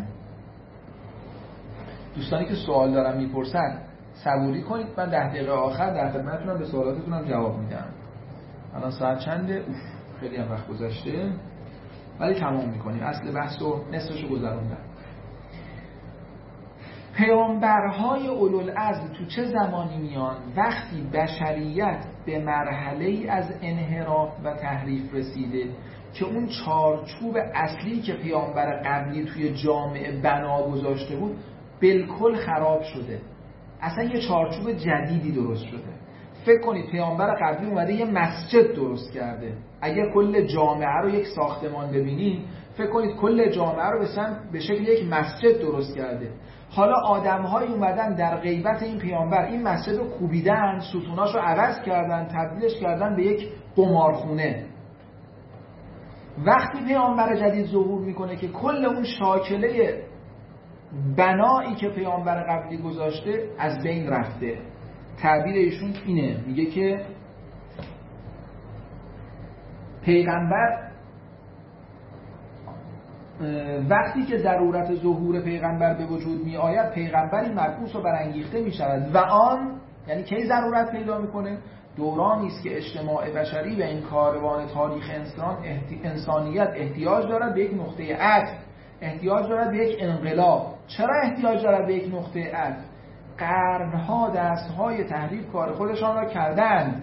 دوستانی که سوال دارن میپرسن صبوری کنید، من ده دقیقه آخر در خدمتتونم، به سوالاتتونم جواب میدم. الان ساعت چنده؟ اوف خیلی هم وقت گذشته، ولی تمام میکنیم. اصل بحث رو نصفشو گذروندم. پیامبرهای اولوالعزم تو چه زمانی میان؟ وقتی بشریت به مرحله‌ای از انحراف و تحریف رسیده که اون چارچوب اصلی که پیامبر قبلی توی جامعه بنا گذاشته بود بالکل خراب شده. اصلا یه چارچوب جدیدی درست شده. فکر کنید پیامبر قبلی اومده یه مسجد درست کرده. اگر کل جامعه رو یک ساختمان ببینید، فکر کنید کل جامعه رو به شکل یک مسجد درست کرده. حالا آدم‌هایی اومدن در غیبت این پیامبر این مسجد رو کوبیدن، ستوناش رو عوض کردن، تبدیلش کردن به یک قمارخونه. وقتی پیامبر جدید ظهور میکنه که کل اون شاکله بنایی که پیامبر قبلی گذاشته از بین رفته. تعبیر ایشون اینه، میگه که پیغمبر وقتی که ضرورت ظهور پیغمبر به وجود می آید، پیغمبری مبعوث و برانگیخته می شود و آن یعنی کی ضرورت پیدا میکنه؟ دورانی است که اجتماع بشری و این کاروان تاریخ انسان احتی... انسانیت احتیاج دارد به یک نقطه عطف، احتیاج دارد به یک انقلاب. چرا احتیاج دارد به یک نقطه عطف؟ قرنها دستهای تحریف کار خودشان را کردند،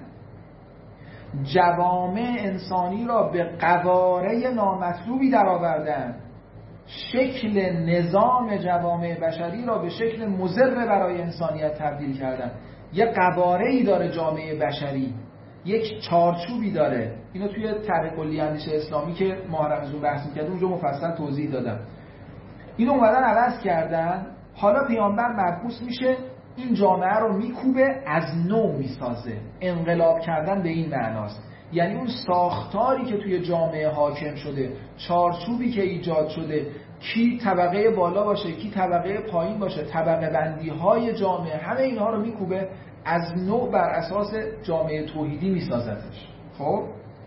جوامع انسانی را به قواره نامطلوبی درآوردند، شکل نظام جوامع بشری را به شکل مضر برای انسانیت تبدیل کردند. یه قواره‌ای داره جامعه بشری، یک چارچوبی داره. اینو توی طرح کلی اندیشه اسلامی که ما رمزون بحث می‌کردیم اونجا مفصل توضیح دادم. اینو اومدن عوض کردن. حالا پیامبر مبعوث میشه این جامعه رو میکوبه، از نو میسازه. انقلاب کردن به این معناست، یعنی اون ساختاری که توی جامعه حاکم شده، چارچوبی که ایجاد شده، کی طبقه بالا باشه کی طبقه پایین باشه، طبقه بندی های جامعه، همه اینها رو میکوبه، از نو بر اساس جامعه توحیدی میسازتش. خب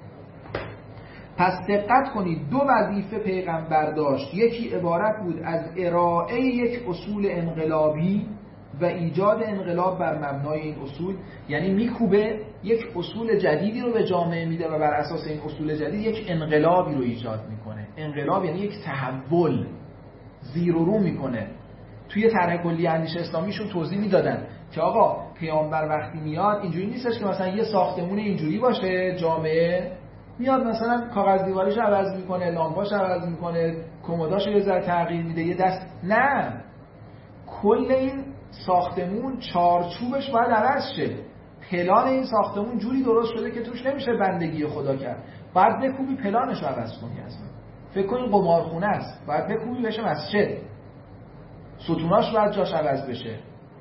پس دقت کنید، دو وظیفه پیغمبر داشت، یکی عبارت بود از ارائه یک اصول انقلابی و ایجاد انقلاب بر مبنای این اصول، یعنی میکوبه یک اصول جدیدی رو به جامعه میده و بر اساس این اصول جدید یک انقلابی رو ایجاد میکنه. انقلاب یعنی یک تحول، زیر و رو میکنه. توی طرح کلی اندیشه اسلامیشون توضیح میدادن که آقا پیامبر وقتی میاد اینجوری نیستش که مثلا یه ساختمون اینجوری باشه، جامعه میاد مثلا کاغذ دیواریش عوض میکنه، لامپاش عوض میکنه، کمداشو یه ذره تغییر میده، یه دست. نه، کل این ساختمون چارچوبش باید عوض شه. پلان این ساختمون جوری درست شده که توش نمیشه بندگی خدا کرد، باید بکوبی پلانش رو عوض کنی. اصلا فکر کنی قمارخونه است، باید بکوبی بشه مسجد، ستوناش باید جاش عوض بشه.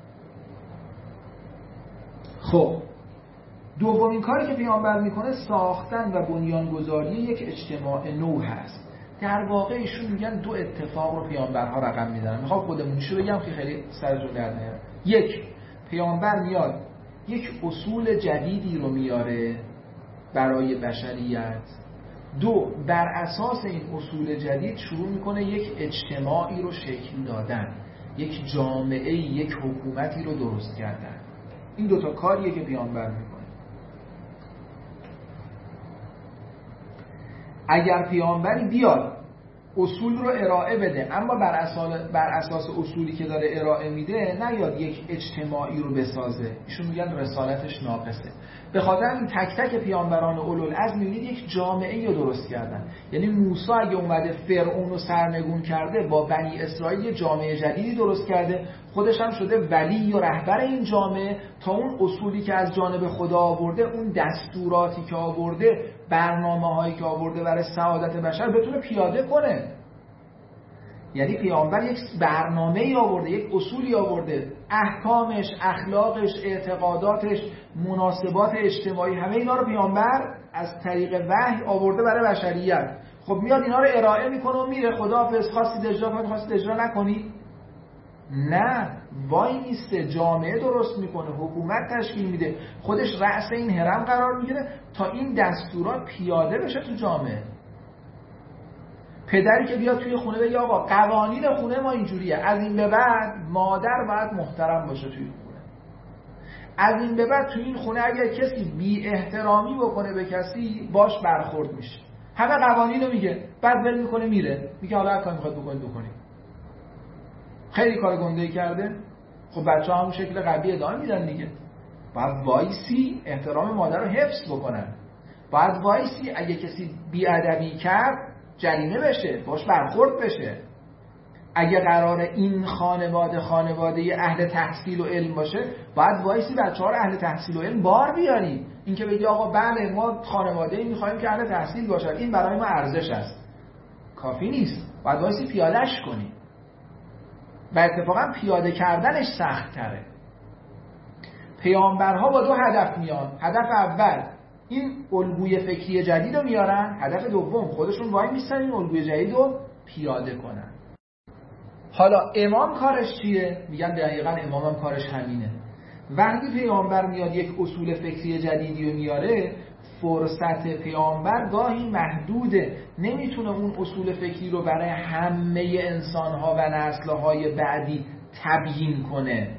خب دومین کاری که پیامبر میکنه ساختن و بنیانگذاری یک اجتماع نو هست. در واقع ایشون میگن دو اتفاق رو پیامبرها رقم میزنن. میخوام خودمونیشو بگم که خیلی سرجون در نیاره. یک، پیامبر میاد یک اصول جدیدی رو میاره برای بشریت. دو، بر اساس این اصول جدید شروع میکنه یک اجتماعی رو شکل دادن، یک جامعه، یک حکومتی رو درست کردن. این دوتا کاریه که پیامبر میکنه. اگر پیامبری بیاد اصول رو ارائه بده، اما بر اساس بر اساس اصولی که داره ارائه میده نیاد یک اجتماعی رو بسازه، ایشون میگن رسالتش ناقصه. به خاطر این تک تک پیامبران اولوالعزم میبینید یک جامعه رو درست کردن. یعنی موسی اگه اومده فرعون رو سرنگون کرده، با بنی اسرائیل یه جامعه جدیدی درست کرده، خودش هم شده ولی و رهبر این جامعه، تا اون اصولی که از جانب خدا آورده، اون دستوراتی که آورده، برنامه‌هایی که آورده برای سعادت بشر بتونه پیاده کنه. یعنی پیامبر یک برنامه‌ای آورده، یک اصولی آورده، احکامش، اخلاقش، اعتقاداتش، مناسبات اجتماعی، همه اینا رو پیامبر از طریق وحی آورده برای بشریت. خب میاد اینا رو ارائه میکنه و میره. خداحافظ، خواستید اجرا کنید، خواستید اجرا نکنید. نه، وای میسته، جامعه درست میکنه، حکومت تشکیل میده، خودش رأس این هرم قرار میگیره تا این دستورات پیاده بشه تو جامعه. پدری که بیاد توی خونه بگه آقا قوانین خونه ما اینجوریه، از این به بعد مادر باید محترم باشه توی خونه، از این به بعد توی این خونه اگر کسی بی احترامی بکنه به کسی باش برخورد میشه. همه قوانین رو میگه، بعد ول میکنه میره، میگه حالا هر کاری میخواد بکنید بکنید. خیلی کار گنده‌ای کرده. خب بچه‌ها همون شکل قبلی ادامه میدن دیگه. باید وایسی احترام مادر رو حفظ بکنن. باید وایسی اگه کسی بی‌ادبی کرد جریمه بشه، باش برخورد بشه. اگه قراره این خانواده خانواده اهل تحصیل و علم باشه، باید وایسی بچه‌ها رو اهل تحصیل و علم بار بیاری. این که بگی آقا بله ما خانواده‌ای می‌خوایم که اهل تحصیل باشن، این برای ما ارزش است، کافی نیست. باید وایسی پیاده‌اش کنی. و اتفاقا پیاده کردنش سخت تره. پیامبرها با دو هدف میان. هدف اول این الگوی فکری جدید رو میارن، هدف دوم خودشون وای میستن این الگوی جدید رو پیاده کنن. حالا امام کارش چیه؟ میگن دقیقاً امام هم کارش همینه. وقتی پیامبر میاد یک اصول فکری جدیدی رو میاره، فرصت پیامبر گاهی محدوده، نمیتونه اون اصول فکری رو برای همه انسانها و نسل‌های بعدی تبیین کنه.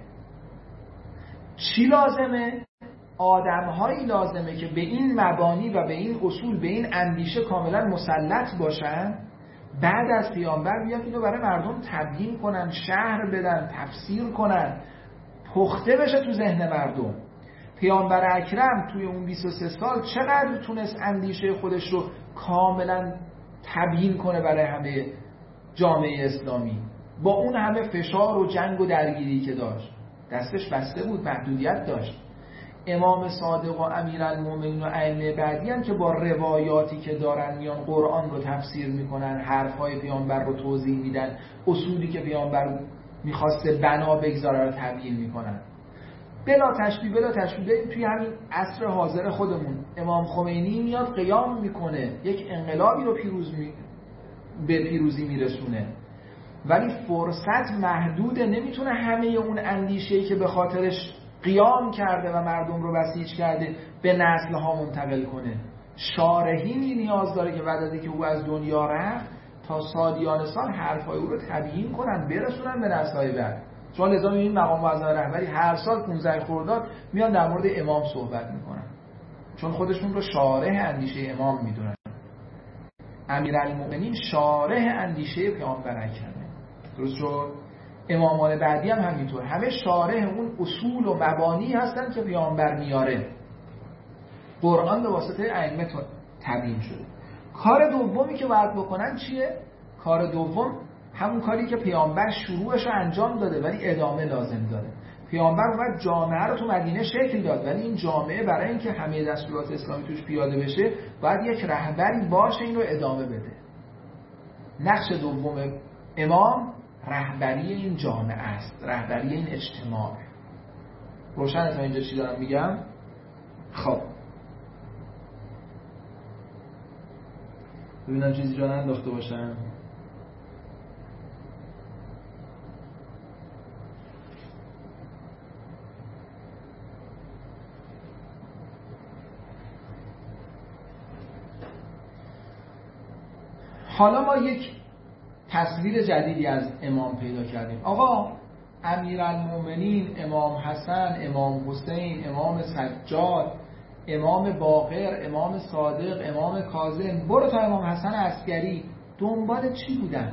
چی لازمه؟ آدم‌هایی لازمه که به این مبانی و به این اصول، به این اندیشه کاملا مسلط باشن، بعد از پیامبر بیاد اینو برای مردم تبیین کنن، شرح بدن، تفسیر کنن، پخته بشه تو ذهن مردم. پیامبر اکرم توی اون بیست و سه سال چقدر تونست اندیشه خودش رو کاملا تبیین کنه برای همه جامعه اسلامی، با اون همه فشار و جنگ و درگیری که داشت. دستش بسته بود، محدودیت داشت. امام صادق و امیرالمومنین و ائمه بعدی هم که با روایاتی که دارن میان قرآن رو تفسیر میکنن، حرفهای پیامبر رو توضیح میدن، اصولی که پیامبر میخواسته بنا بگذاره رو تبیین میکنن. بلا تشبیه بلا تشبیه توی همین عصر حاضر خودمون امام خمینی میاد قیام میکنه، یک انقلابی رو پیروز می... به پیروزی میرسونه، ولی فرصت محدوده، نمیتونه همه اون اندیشه‌ای که به خاطرش قیام کرده و مردم رو بسیج کرده به نسل‌ها منتقل کنه. شارحینی نیاز داره که بعد از اینکه او از دنیا رفت تا سالیان سال حرفای او رو تبیین کنن، برسونن به نسل‌های بعد. چون لذا این مقام معظم رهبری هر سال پانزده خرداد میان در مورد امام صحبت میکنن، چون خودشون رو شارح اندیشه امام میدونن. امیرالمومنین شارح اندیشه پیامبر اکرمه، درست شد؟ امامان بعدی هم همینطور، همه شارح اون اصول و مبانی هستن که پیامبر میاره. قرآن به واسطه ائمه تبیین شده. کار دومی که باید بکنن چیه؟ کار دوم همون کاری که پیامبر شروعش رو انجام داده ولی ادامه لازم داره. پیامبر اومد جامعه رو تو مدینه شکل داد، ولی این جامعه برای اینکه همه دستورات اسلامی توش پیاده بشه باید یک رهبری باشه این رو ادامه بده. نقش دوم امام رهبری این جامعه است، رهبری این اجتماع. روشن تا اینجا چی دارم میگم؟ خب ببینم چیزی جا ننداخته باشم. حالا ما یک تصویر جدیدی از امام پیدا کردیم. آقا امیرالمومنین، امام حسن، امام حسین، امام سجاد، امام باقر، امام صادق، امام کاظم، برو تا امام حسن عسکری، دنبال چی بودن؟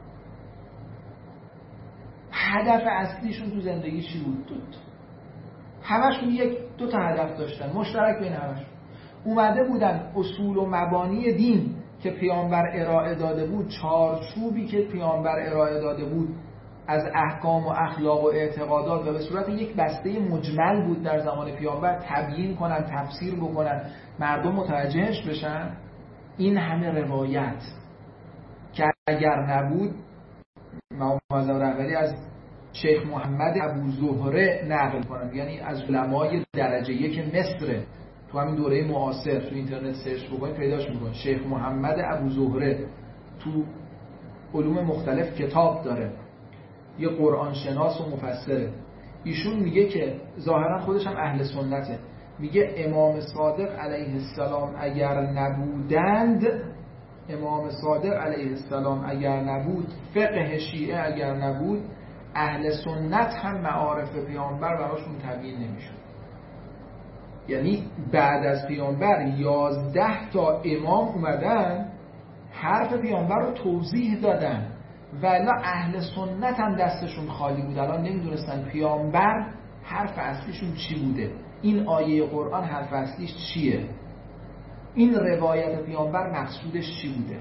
هدف اصلیشون تو زندگی چی بود؟ دوت. همشون یک دو تا هدف داشتن مشترک بین همشون. اومده بودن اصول و مبانی دین که پیامبر ارائه داده بود، چارچوبی که پیامبر ارائه داده بود از احکام و اخلاق و اعتقادات و به صورت یک بسته مجمل بود در زمان پیامبر، تبیین کنن، تفسیر بکنن، مردم متوجهش بشن. این همه روایت که اگر نبود، مقام معظم رهبری از شیخ محمد ابو زهره نقل کنن، یعنی از علمای درجه یک مصر، تو همین دوره معاصر تو اینترنت سرچ بکنید پیداش میکنید. شیخ محمد ابو زهره تو علوم مختلف کتاب داره، یه قرآن شناس و مفسره. ایشون میگه که ظاهرا خودش هم اهل سنته، میگه امام صادق علیه السلام اگر نبودند، امام صادق علیه السلام اگر نبود، فقه شیعه اگر نبود، اهل سنت هم معارف پیامبر براشون تبیین نمیشد. یعنی بعد از پیامبر یازده تا امام اومدن حرف پیامبر رو توضیح دادن، ولی اهل سنت هم دستشون خالی بود، الان نمیدونستن پیامبر حرف اصلیشون چی بوده، این آیه قرآن حرف اصلیش چیه، این روایت پیامبر مقصودش چی بوده.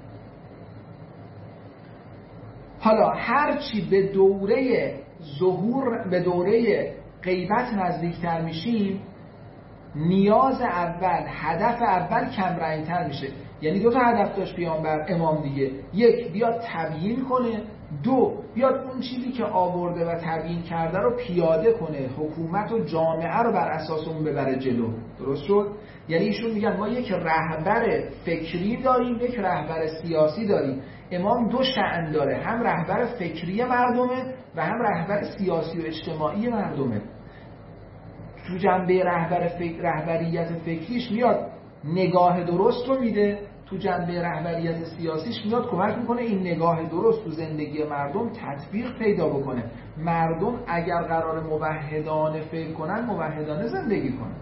حالا هرچی به دوره ظهور، به دوره غیبت نزدیکتر میشیم، نیاز اول، هدف اول کم رنگتر میشه. یعنی دو تا هدف داشت پیامبر امام دیگه، یک بیاد تبیین کنه، دو بیاد اون چیزی که آورده و تبیین کرده رو پیاده کنه، حکومت و جامعه رو بر اساس اون ببره جلو. درست شد؟ یعنی ایشون میگن ما یک رهبر فکری داریم، یک رهبر سیاسی داریم. امام دو شأن داره، هم رهبر فکری مردمه و هم رهبر سیاسی و اجتماعی مردمه. تو جنبه رهبر فکر، رهبریت فکریش میاد نگاه درست رو میده، تو جنبه رهبریت سیاسیش میاد کمک میکنه این نگاه درست تو زندگی مردم تطبیق پیدا بکنه. مردم اگر قرار موحدانه فکر کنن، موحدانه زندگی کنن.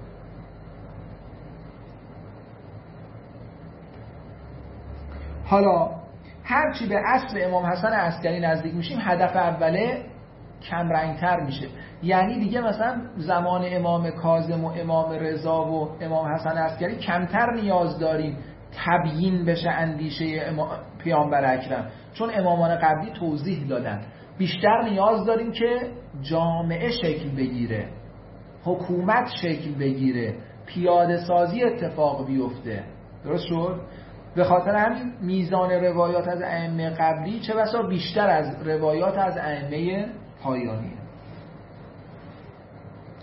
حالا هرچی به اصل امام حسن عسکری نزدیک میشیم، هدف اوله کم رنگتر میشه. یعنی دیگه مثلا زمان امام کاظم و امام رضا و امام حسن عسکری کمتر نیاز داریم تبیین بشه اندیشه پیامبر اکرم، چون امامان قبلی توضیح دادن. بیشتر نیاز داریم که جامعه شکل بگیره، حکومت شکل بگیره، پیاده سازی اتفاق بیفته. درست شد؟ به خاطر همین میزان روایات از ائمه قبلی چه بسا بیشتر از روایات از ائمه پایانی.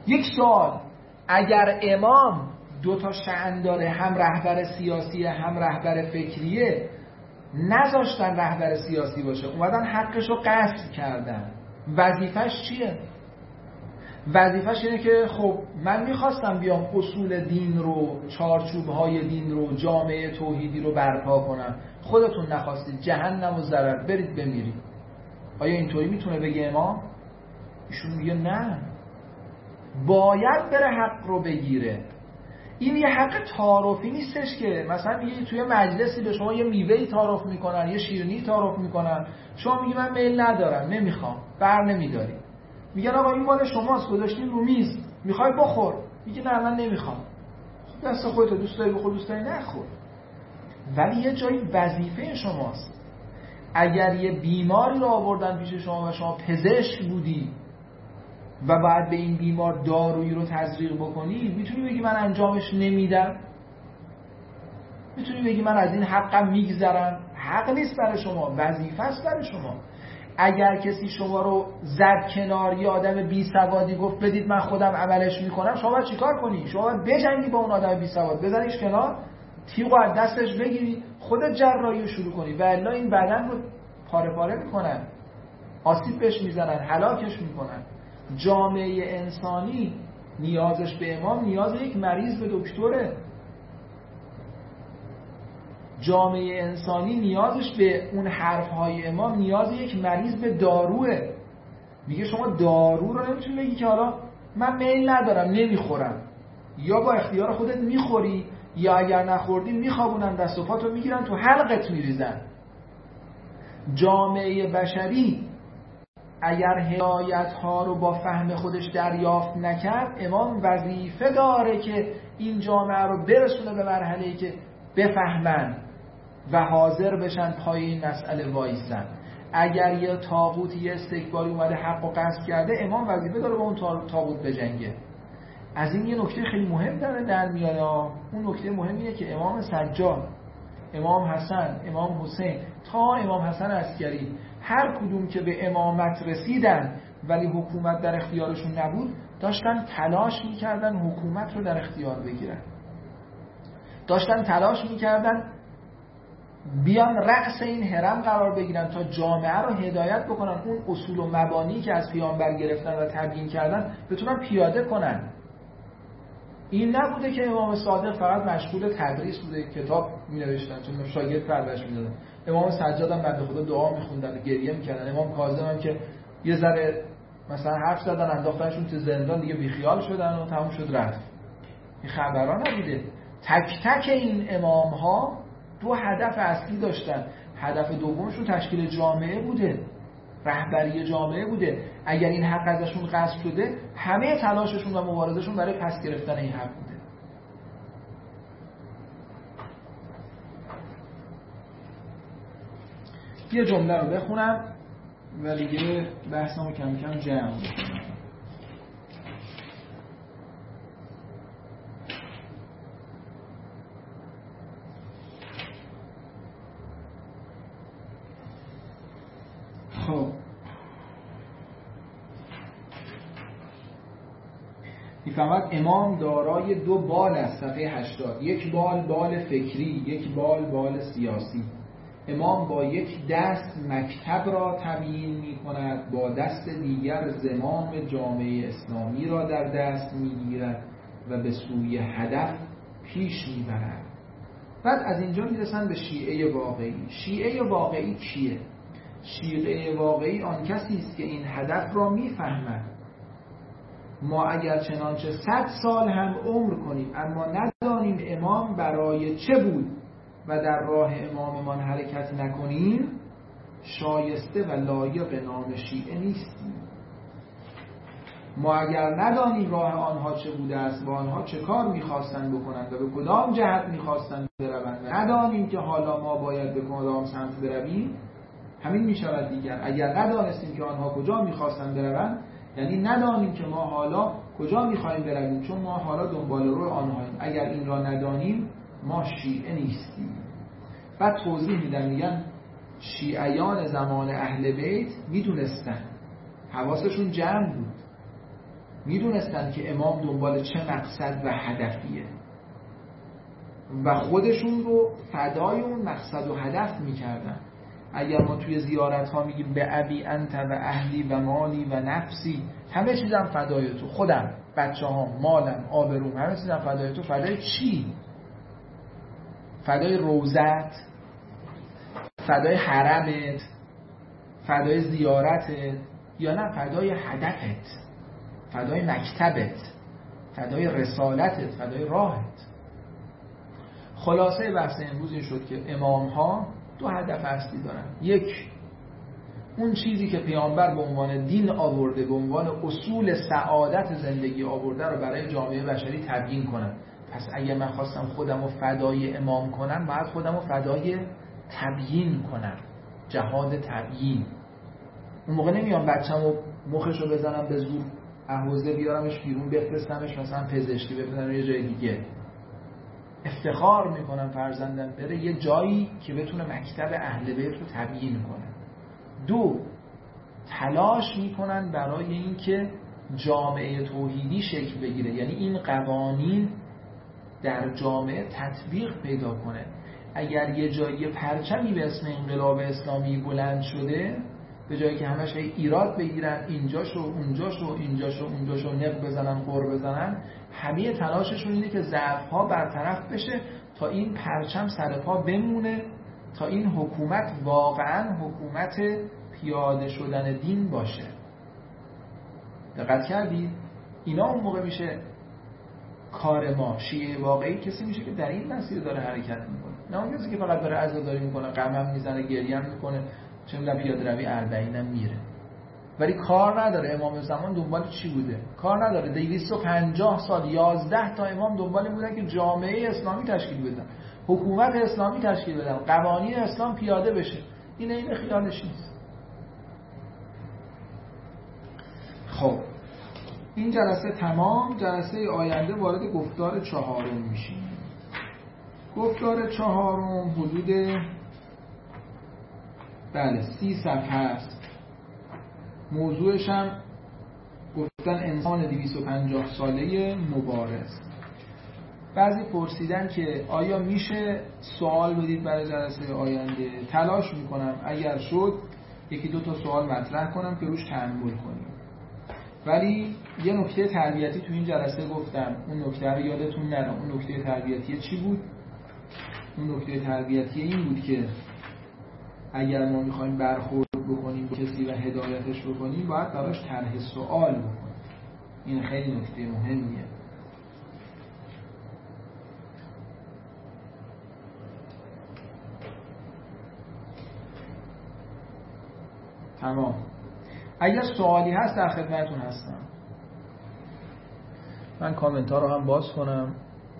یک سوال، اگر امام دو تا شأن داره، هم رهبر سیاسی هم رهبر فکریه، نذاشتن رهبر سیاسی باشه، اومدن حقشو غصب کردن، وظیفش چیه؟ وظیفش اینه که خب من میخواستم بیام اصول دین رو، چارچوبهای دین رو، جامعه توحیدی رو برپا کنم، خودتون نخواستید، جهنم و ضرر، برید بمیرید. آیا اینطوری میتونه بگه امام؟ ایشون میگه نه، باید بره حق رو بگیره. این یه حق تعارفی نیستش که مثلا میگه توی مجلسی به شما یه میوه‌ای تعارف میکنن، یه شیرینی تعارف میکنن، شما میگی من میل ندارم، نمیخوام، بر نمیداری، میگن آقا این مال شماست، گذاشتین رو میز، میخوای بخور، میگه نه من نمیخوام، دست خودت، دوست داری بخور، دوست داری نخور. ولی یه جایی وظیفه شماست. اگر یه بیماری رو آوردن پیش شما و شما پزشک بودی و بعد به این بیمار دارویی رو تزریق بکنی، میتونی بگی من انجامش نمیدم؟ میتونی بگی من از این حقم میگذرم؟ حق نیست برای شما، وظیفه است برای شما. اگر کسی شما رو زد کنار، یه آدم بی سوادی گفت بدید من خودم عملش میکنم، شما باید چیکار کنی؟ شما باید بجنگی با اون آدم بی سواد، بزنیش کنار، تیغو از دستش بگیری، خودت جراحی رو شروع کنی، و الا این بدن رو پاره پاره میکنن، آسیب بهش میزنن، هلاکش میکنن. جامعه انسانی نیازش به امام نیاز یک مریض به دکتره. جامعه انسانی نیازش به اون حرفهای امام نیاز یک مریض به داروه. میگه شما دارو رو نمیتونی بگی که حالا من میل ندارم نمیخورم، یا با اختیار خودت میخوری، یا اگر نخوردی میخوابونن، دست و پاتو میگیرن تو حلقت میریزن. جامعه بشری اگر هدایت ها رو با فهم خودش دریافت نکرد، امام وظیفه داره که این جامعه رو برسونه به مرحله‌ای که بفهمن و حاضر بشن پای این مسئله وایسن. اگر یه طاغوت، یه استکباری اومده حق و غصب کرده، امام وظیفه داره با اون طاغوت بجنگه. از این یه نکته خیلی مهم داره در میاد. اون نکته مهمیه که امام سجاد، امام حسن، امام حسین تا امام حسن عسکری، هر کدوم که به امامت رسیدن ولی حکومت در اختیارشون نبود، داشتن تلاش میکردن حکومت رو در اختیار بگیرن، داشتن تلاش میکردن بیان رأس این هرم قرار بگیرن تا جامعه رو هدایت بکنن، اون اصول و مبانی که از پیامبر گرفتن و تبیین کردن بتونن پیاده کنن. این نبوده که امام صادق فقط مشغول تدریس بوده، کتاب می‌نوشتن چون شاگرد پرورش می‌دادن. امام سجاد هم بنده خدا دعا می‌خوندن، گریه می‌کردن. امام کاظم هم که یه ذره مثلا حرف زدن انداختنشون تو زندان، دیگه بیخیال شدن و تموم شد رفت. این خبرا نبوده. تک تک این امام‌ها دو هدف اصلی داشتن. هدف دومشون تشکیل جامعه بوده، رهبری جامعه بوده. اگر این حق ازشون غصب شده، همه تلاششون و مبارزشون برای پس گرفتن این حق بوده. یه جمله رو بخونم و دیگه بحثمو کم کم جمع بکنم. خب میفهمد امام دارای دو بال است. صفحه هشتاد. یک بال بال فکری، یک بال بال سیاسی. امام با یک دست مکتب را تبیین می کند، با دست دیگر زمام جامعه اسلامی را در دست می گیرد و به سوی هدف پیش می برد. بعد از اینجا می رسن به شیعه واقعی. شیعه واقعی کیه؟ شیعه واقعی آن کسی است که این هدف را می فهمد. ما اگر چنانچه صد سال هم عمر کنیم اما ندانیم امام برای چه بود و در راه اماممان حرکت نکنیم، شایسته و لایق نام شیعه نیستیم. ما اگر ندانیم راه آنها چه بوده است و آنها چه کار می‌خواستند بکنند و به کدام جهت می‌خواستند بروند و ندانیم که حالا ما باید به کدام سمت برویم، همین می‌شود دیگر. اگر ندانستیم که آنها کجا می‌خواستند بروند، یعنی ندانیم که ما حالا کجا می‌خوایم برویم، چون ما حالا دنبال رو آنهاییم. اگر این را ندانیم ما شیعه نیستیم. بعد توضیح میدن، میگن شیعیان زمان اهل بیت میدونستن، حواسشون جمع بود، میدونستن که امام دنبال چه مقصد و هدفیه و خودشون رو فدای اون مقصد و هدف میکردن. اگر ما توی زیارت ها میگیم به ابی انت و اهلی و مالی و نفسی، همه چیزم فدای تو، خودم، بچه ها، مالم، آبروم، همه چیزم فدای تو. فدای چی؟ فدای روزت، فدای حرمت، فدای زیارتت، یا نه فدای هدفت، فدای مکتبت، فدای رسالتت، فدای راهت. خلاصه بحث امروز این شد که امام ها دو هدف اصلی دارن. یک، اون چیزی که پیامبر به عنوان دین آورده، به عنوان اصول سعادت زندگی آورده رو برای جامعه بشری تبیین کنن. پس اگه من خواستم خودم رو فدای امام کنم، باید خودم رو فدای تبیین کنم، جهاد تبیین. اون موقع نمیام بچم رو مخش رو بزنم به زور احوزه بیارمش بیرون بفرستمش مثلا پزشکی بفرستم یه جای دیگه. افتخار میکنم فرزندم بره یه جایی که بتونه مکتب اهل بیت رو تبیین کنه. دو، تلاش میکنن برای اینکه جامعه توحیدی شکل بگیره، یعنی این قوانین در جامعه تطبیق پیدا کنه. اگر یه جایی پرچمی به اسم انقلاب اسلامی بلند شده، به جایی که همش ایراد بگیرن اینجاشو اونجاشو اینجاشو اونجاشو نق بزنن قر بزنن، همه تلاششون اینه که ضعف‌ها برطرف بشه تا این پرچم سر پا بمونه، تا این حکومت واقعا حکومت پیاده شدن دین باشه. دقت کردید؟ اینا اون موقع میشه کار ما. شیعه واقعی کسی میشه که در این مسیر داره حرکت میکنه، نه اون کسی که فقط داره عزاداری میکنه، غمم میزنه، گریه هم میکنه، چه میدونم پیاده روی اربعین هم میره، ولی کار نداره. امام زمان دنبال چی بوده؟ کار نداره. دویست و پنجاه سال یازده تا امام دنبال این بودن که جامعه اسلامی تشکیل بدن، حکومت اسلامی تشکیل بدن، قوانین اسلام پیاده بشه. این این خیالش نیست. خب این جلسه تمام. جلسه آینده وارد گفتار چهارم میشیم. گفتار چهارم حدود بله سی صفحه است. موضوعش هم گفتن انسان دویست و پنجاه ساله مبارز. بعضی پرسیدن که آیا میشه سوال بدید برای جلسه آینده؟ تلاش میکنم اگر شد یکی دو تا سوال مطرح کنم که روش تأمل کنیم. ولی یه نکته تربیتی تو این جلسه گفتم، اون نکته رو یادتون نره. اون نکته تربیتی چی بود؟ اون نکته تربیتی این بود که اگر ما میخوایم برخورد بکنیم با کسی و هدایتش بکنیم، باید براش طرح سوال بکنیم. این خیلی نکته مهمیه. تمام. اگر سوالی هست در خدمتتون هستم. من کامنت ها رو هم باز کنم.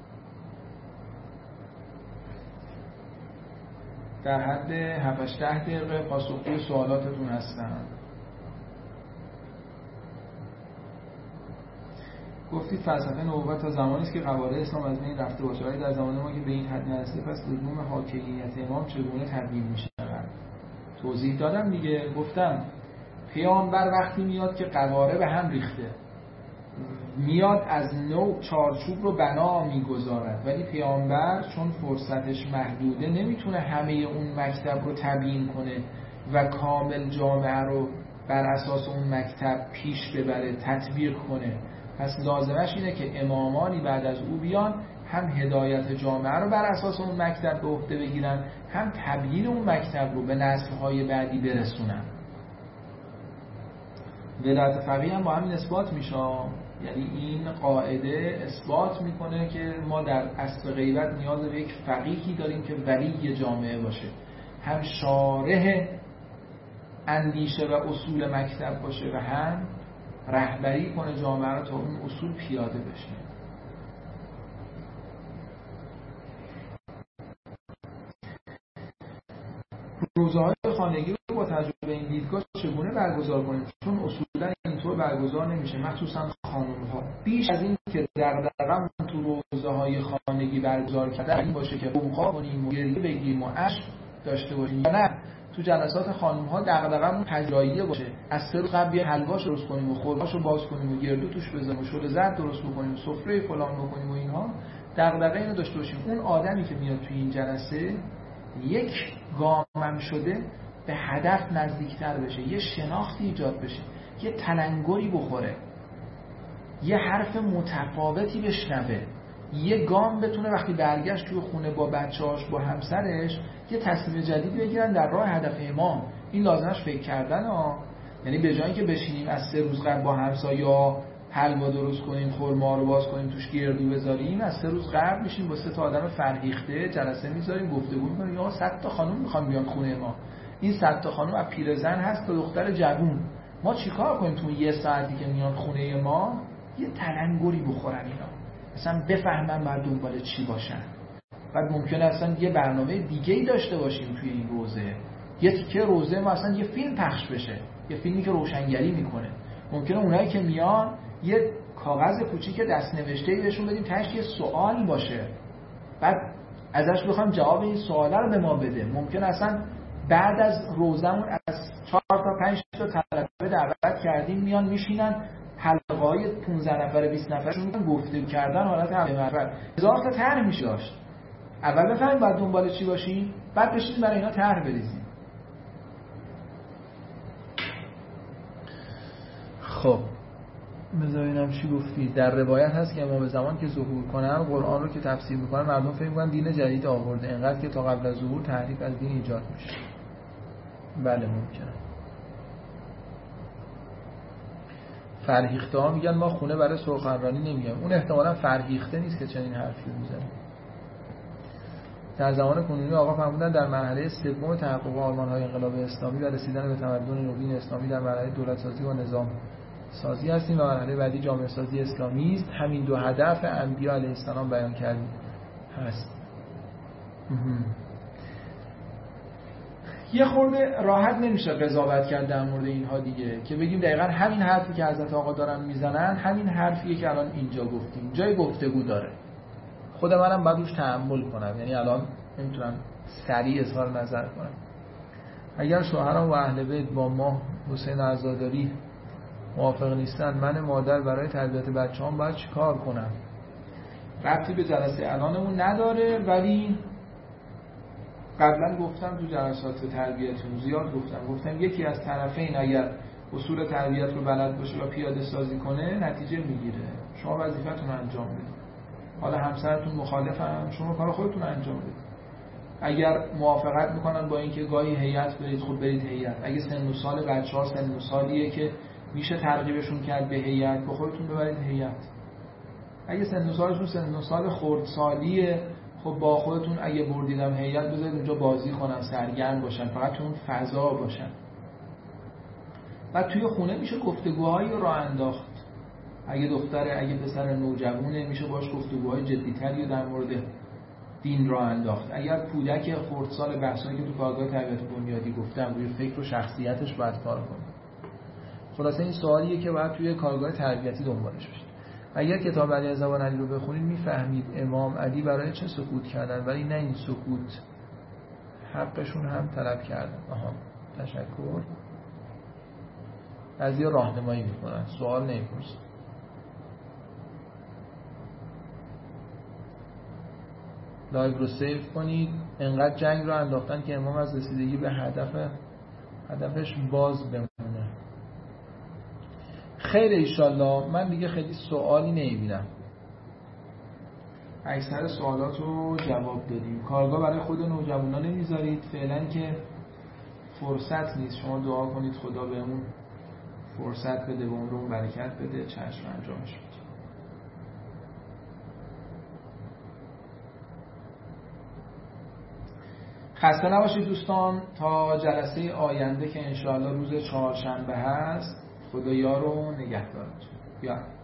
در حد هفت ده دقیقه پاسخگوی سوالاتتون هستم. گفتید فلسفه نبوت تا زمانی است که قواعد اسلام از بین رفته باشه، ولی در زمان ما که به این حد نرسیده، پس لزوم حاکمیت امام چگونه تبیین میشه؟ توضیح دادم دیگه. گفتم پیامبر وقتی میاد که قواره به هم ریخته، میاد از نو چارچوب رو بنا میگذارد، ولی پیامبر چون فرصتش محدوده نمیتونه همه اون مکتب رو تبیین کنه و کامل جامعه رو بر اساس اون مکتب پیش ببره، تطبیق کنه. پس لازمش اینه که امامانی بعد از او بیان، هم هدایت جامعه رو بر اساس اون مکتب به عهده بگیرن، هم تبیین اون مکتب رو به نسل‌های بعدی برسونن. ولایت فقیه هم با همین اثبات میشه. یعنی این قاعده اثبات میکنه که ما در اصل غیبت نیاز به یک فقیهی داریم که ولی جامعه باشه، هم شارح اندیشه و اصول مکتب باشه و هم رهبری کنه جامعه رو تا اون اصول پیاده بشه. روزهای خانگی رو با تجربه این دیدگاه چگونه برگزار کنیم؟ چون اصولا اینطور برگزار نمیشه، مخصوصا خانم‌ها. بیش از این که دغدغه‌مون تو روزهای خانگی برگزار کردن این باشه که بوخا کنیم و گریه بگیم و عشق داشته باشیم، نه تو جلسات خانم ها دغدغه‌مون پژوهیه باشه، از سه روز قبل حلواش درست کنیم و خرماشو باز کنیم و گردو توش بزنیم و شل زرد درست بکنیم و سفره فلان بکنیم و اینها، دغدغه اینو داشته باشیم. اون آدمی که میاد تو این جلسه یک گامم شده به هدف نزدیکتر بشه، یه شناختی ایجاد بشه، یه تلنگری بخوره، یه حرف متفاوتی بشنوه، یه گام بتونه وقتی برگشت توی خونه با بچه‌هاش با همسرش یه تصمیم جدید بگیرن در راه هدف امام. این لازمش فکر کردن ها. یعنی به جای اینکه بشینیم از سه روز قبل با همسایه‌ها حلوا درست کنیم، خرما رو باز کنیم، توش گردو بذاریم، از سه روز قبل میشیم با سه تا آدم فرهیخته جلسه میذاریم، گفتگو می‌کنیم. یا صد تا خانم می‌خوان بیان خونه ما، این صد تا خانم از پیرزن هست تا دختر جوون، ما چیکار کنیم تو یه ساعتی که میان خونه ما یه تلنگری بخورن اینا، مثلا بفهمن بعد دنبال چی باشن. بعد ممکنه اصلا یه برنامه دیگه‌ای داشته باشیم توی این روزه، یه تیکه روزه ما اصلا یه فیلم پخش بشه، یه فیلمی که روشنگری میکنه. ممکنه اونایی که میان یه کاغذ کوچیک دست نوشته‌ای بهشون بدیم، تهش یه سوال باشه، بعد ازش بخوام جواب این سوالا رو به ما بده. ممکنه اصلا بعد از روزمون از چهار تا پنج تا طلبه دعوت کردیم، میان میشینن حلقه‌های پانزده نفره بیست نفرشون میگن گفتگو کردن، حالت همه نفر هزار تا طرح میشه داشت. اول بفهمیم بعد دنبال چی باشیم، بعد بشینیم برای اینا طرح بریزیم. خب بذار ببینم چی گفتی. در روایت هست که امام زمان که ظهور کنن قرآن رو که تفسیر میکنن مردم فکر میکنن دین جدید آورده، انقدر که تا قبل از ظهور تحریف از دین ایجاد میشه. بله ممکنه. فرهیخته ها میگن ما خونه برای سخنرانی نمیگم. اون احتمالاً فرهیخته نیست که چنین حرفی میزنه. در زمان کنونی آقا فرمودن در مرحله سوم تحقق آرمان‌های انقلاب اسلامی و رسیدن به تمدن نوین اسلامی در مرحله دولت سازی و نظام سازی هستیم و مرحله بعدی جامعه سازی اسلامی است. همین دو هدف انبیاء علیه السلام بیان کردیم هست. یه خورده راحت نمیشه قضاوت کرد در مورد اینها دیگه، که بگیم دقیقاً همین حرفی که حضرت آقا دارن میزنن همین حرفیه که الان اینجا گفتیم، جای گفتگو داره. خود منم باید روش تأمل کنم، یعنی الان نمیتونم سریع اظهار نظر کنم. اگر شوهرم و اهل بیت با ما حسین عزاداری موافق نیستن، من مادر برای تربیت بچه‌ام باید چیکار کنم؟ ربطی به جلسه الانمون نداره، ولی قبلا گفتم تو جلسات تربیتمون زیاد گفتم گفتم یکی از طرفین اگر اصول تربیت رو بلد باشه و پیاده سازی کنه نتیجه میگیره. شما وظیفتون رو انجام بدید. حالا همسرتون مخالفن، شما کار خودتون انجام بدید. اگر موافقت میکنن با اینکه گاهی هیئت برید، خود برید هیئت. اگه سن و سال بچه‌ها سن و سالیه که میشه ترغیبشون کرد به هیئت، با خودتون ببرید هیئت. اگه سن و سالشون سن و سال خردسالیه، خب با خودتون اگه بردیدم هیئت بذارید اونجا بازی کنن، سرگرم باشن، فقط تو اون فضا باشن. بعد توی خونه میشه گفتگوهایی رو راه انداخت. اگه دختره، اگه پسر نوجوانه، میشه باش گفتگوهای جدی‌تری در مورد دین راه انداخت. اگر کودک خردسال، بحثایی که تو کارگاه تربیت بنیادی گفتم روی فکر و شخصیتش باید کار کنه. خلاصه این سوالیه که باید توی کارگاه تربیتی دنبالش بشید. اگر کتاب علی زبان علی رو بخونید میفهمید امام علی برای چه سکوت کردن، ولی نه این سکوت حقشون هم طلب کردن. آها تشکر. بعضیا راهنمایی میکنن، سوال نمیپرسن. لایو رو سیو کنید. انقدر جنگ رو انداختن که امام از رسیدگی به هدف هدفش باز بمونه. خیر ایشالله. من دیگه خیلی سوالی نمیبینم، اکثر سوالات رو جواب دادیم. کارگاه برای خود نوجوانا نمیذارید فعلا که فرصت نیست. شما دعا کنید خدا بهمون فرصت بده، به عمرمون برکت بده، چشم انجامش بده. خسته نباشید دوستان. تا جلسه آینده که انشاءالله روز چهارشنبه هست، خدا یار و نگهدارتون. یا